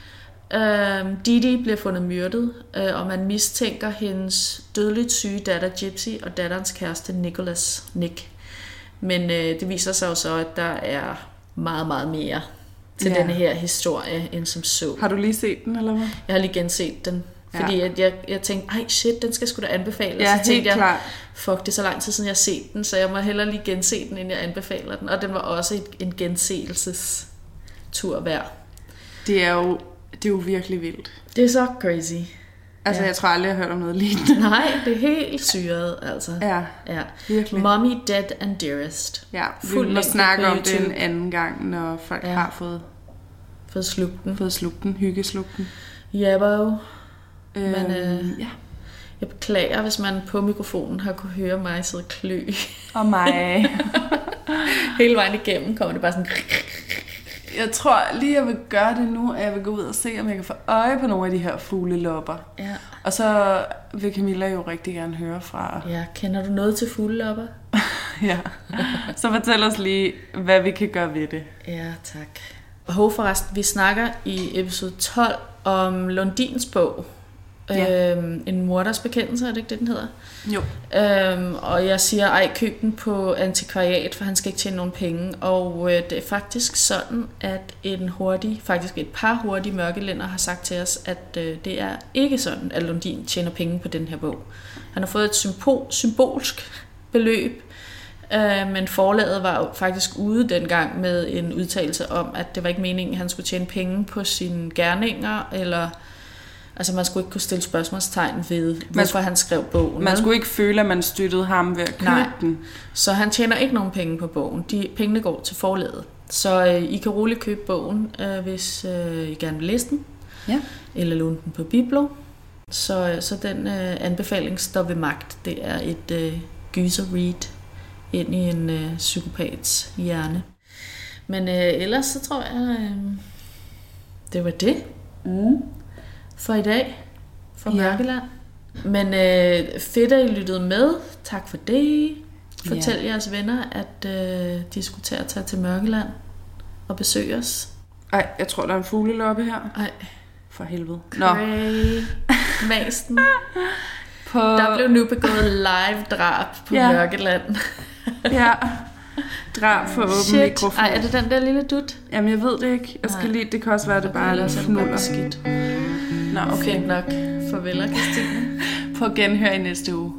Uh, Didi bliver fundet myrdet, uh, og man mistænker hendes dødeligt syge datter Gypsy og datterens kæreste Nicholas, Nick. Men uh, det viser sig jo så, at der er meget, meget mere til yeah. denne her historie, end som så. Har du lige set den, eller hvad? Jeg har lige genset den. Fordi ja. at jeg, jeg tænkte, ej shit, den skal sgu da anbefales. Ja, så tænkte helt jeg, klart. Fuck, det er så lang tid siden, jeg har set den, så jeg må hellere lige gense den, inden jeg anbefaler den. Og den var også et, en genseelsestur værd. Det er jo, det er jo virkelig vildt. Det er så crazy. Altså, ja. Jeg tror aldrig, jeg har hørt om noget lignende. Nej, det er helt syret, altså. Ja, ja. virkelig. Mommy Dead and Dearest. Ja, vi må snakke om det en anden gang, når folk ja. har fået... Fået slugten. Fået slugten, hyggeslugten. Ja, yeah, øhm, Men øh, ja. jeg beklager, hvis man på mikrofonen har kunne høre mig sidde og klø. Og mig. Hele vejen igennem kommer det bare sådan... Jeg tror lige, jeg vil gøre det nu, at jeg vil gå ud og se, om jeg kan få øje på nogle af de her fuglelopper. Ja. Og så vil Camilla jo rigtig gerne høre fra... Ja, kender du noget til fuglelopper? Ja. Så fortæl os lige, hvad vi kan gøre ved det. Ja, tak. Hov forresten, vi snakker i episode tolv om Lundins bog. Ja. Øhm, en morders bekendelse, er det ikke det, den hedder? Jo. Øhm, og jeg siger, ej, køb den på antikvariat, for han skal ikke tjene nogen penge. Og øh, det er faktisk sådan, at en hurtig, faktisk et par hurtige mørkelænder har sagt til os, at øh, det er ikke sådan, at Lundin tjener penge på den her bog. Han har fået et sympo- symbolsk beløb, øh, men forlaget var jo faktisk ude dengang med en udtalelse om, at det var ikke meningen, at han skulle tjene penge på sine gerninger, eller... Altså man skulle ikke kunne stille spørgsmålstegn ved, hvorfor man, han skrev bogen. Man skulle ikke føle, at man støttede ham ved at købe Nej. den. Så han tjener ikke nogen penge på bogen. De pengene går til forlaget. Så øh, I kan roligt købe bogen, øh, hvis øh, I gerne vil læse den. Ja. Eller låne den på Biblo. Så, øh, så den øh, anbefaling står ved magt. Det er et øh, gyser-read ind i en øh, psykopats hjerne. Men øh, ellers så tror jeg, øh, det var det. Mm. For i dag, for Mørkeland. Ja. Men øh, fedt, at I lyttede med. Tak for det. Fortæl ja. jeres venner, at øh, de skulle tage, tage til Mørkeland og besøge os. Ej, jeg tror, der er en fugleloppe her. Ej. For helvede. Cray. Masten. På... Der blev nu begået live drab på ja. Mørkeland. Ja. Drab for åben Shit. mikrofon. Ej, er det den der lille dut? Jamen, jeg ved det ikke. Jeg skal lige, det kan også være, at det bare er fnuller. Skidt. Nå, okay. Fint nok. Farvel, Christine. På genhør i næste uge.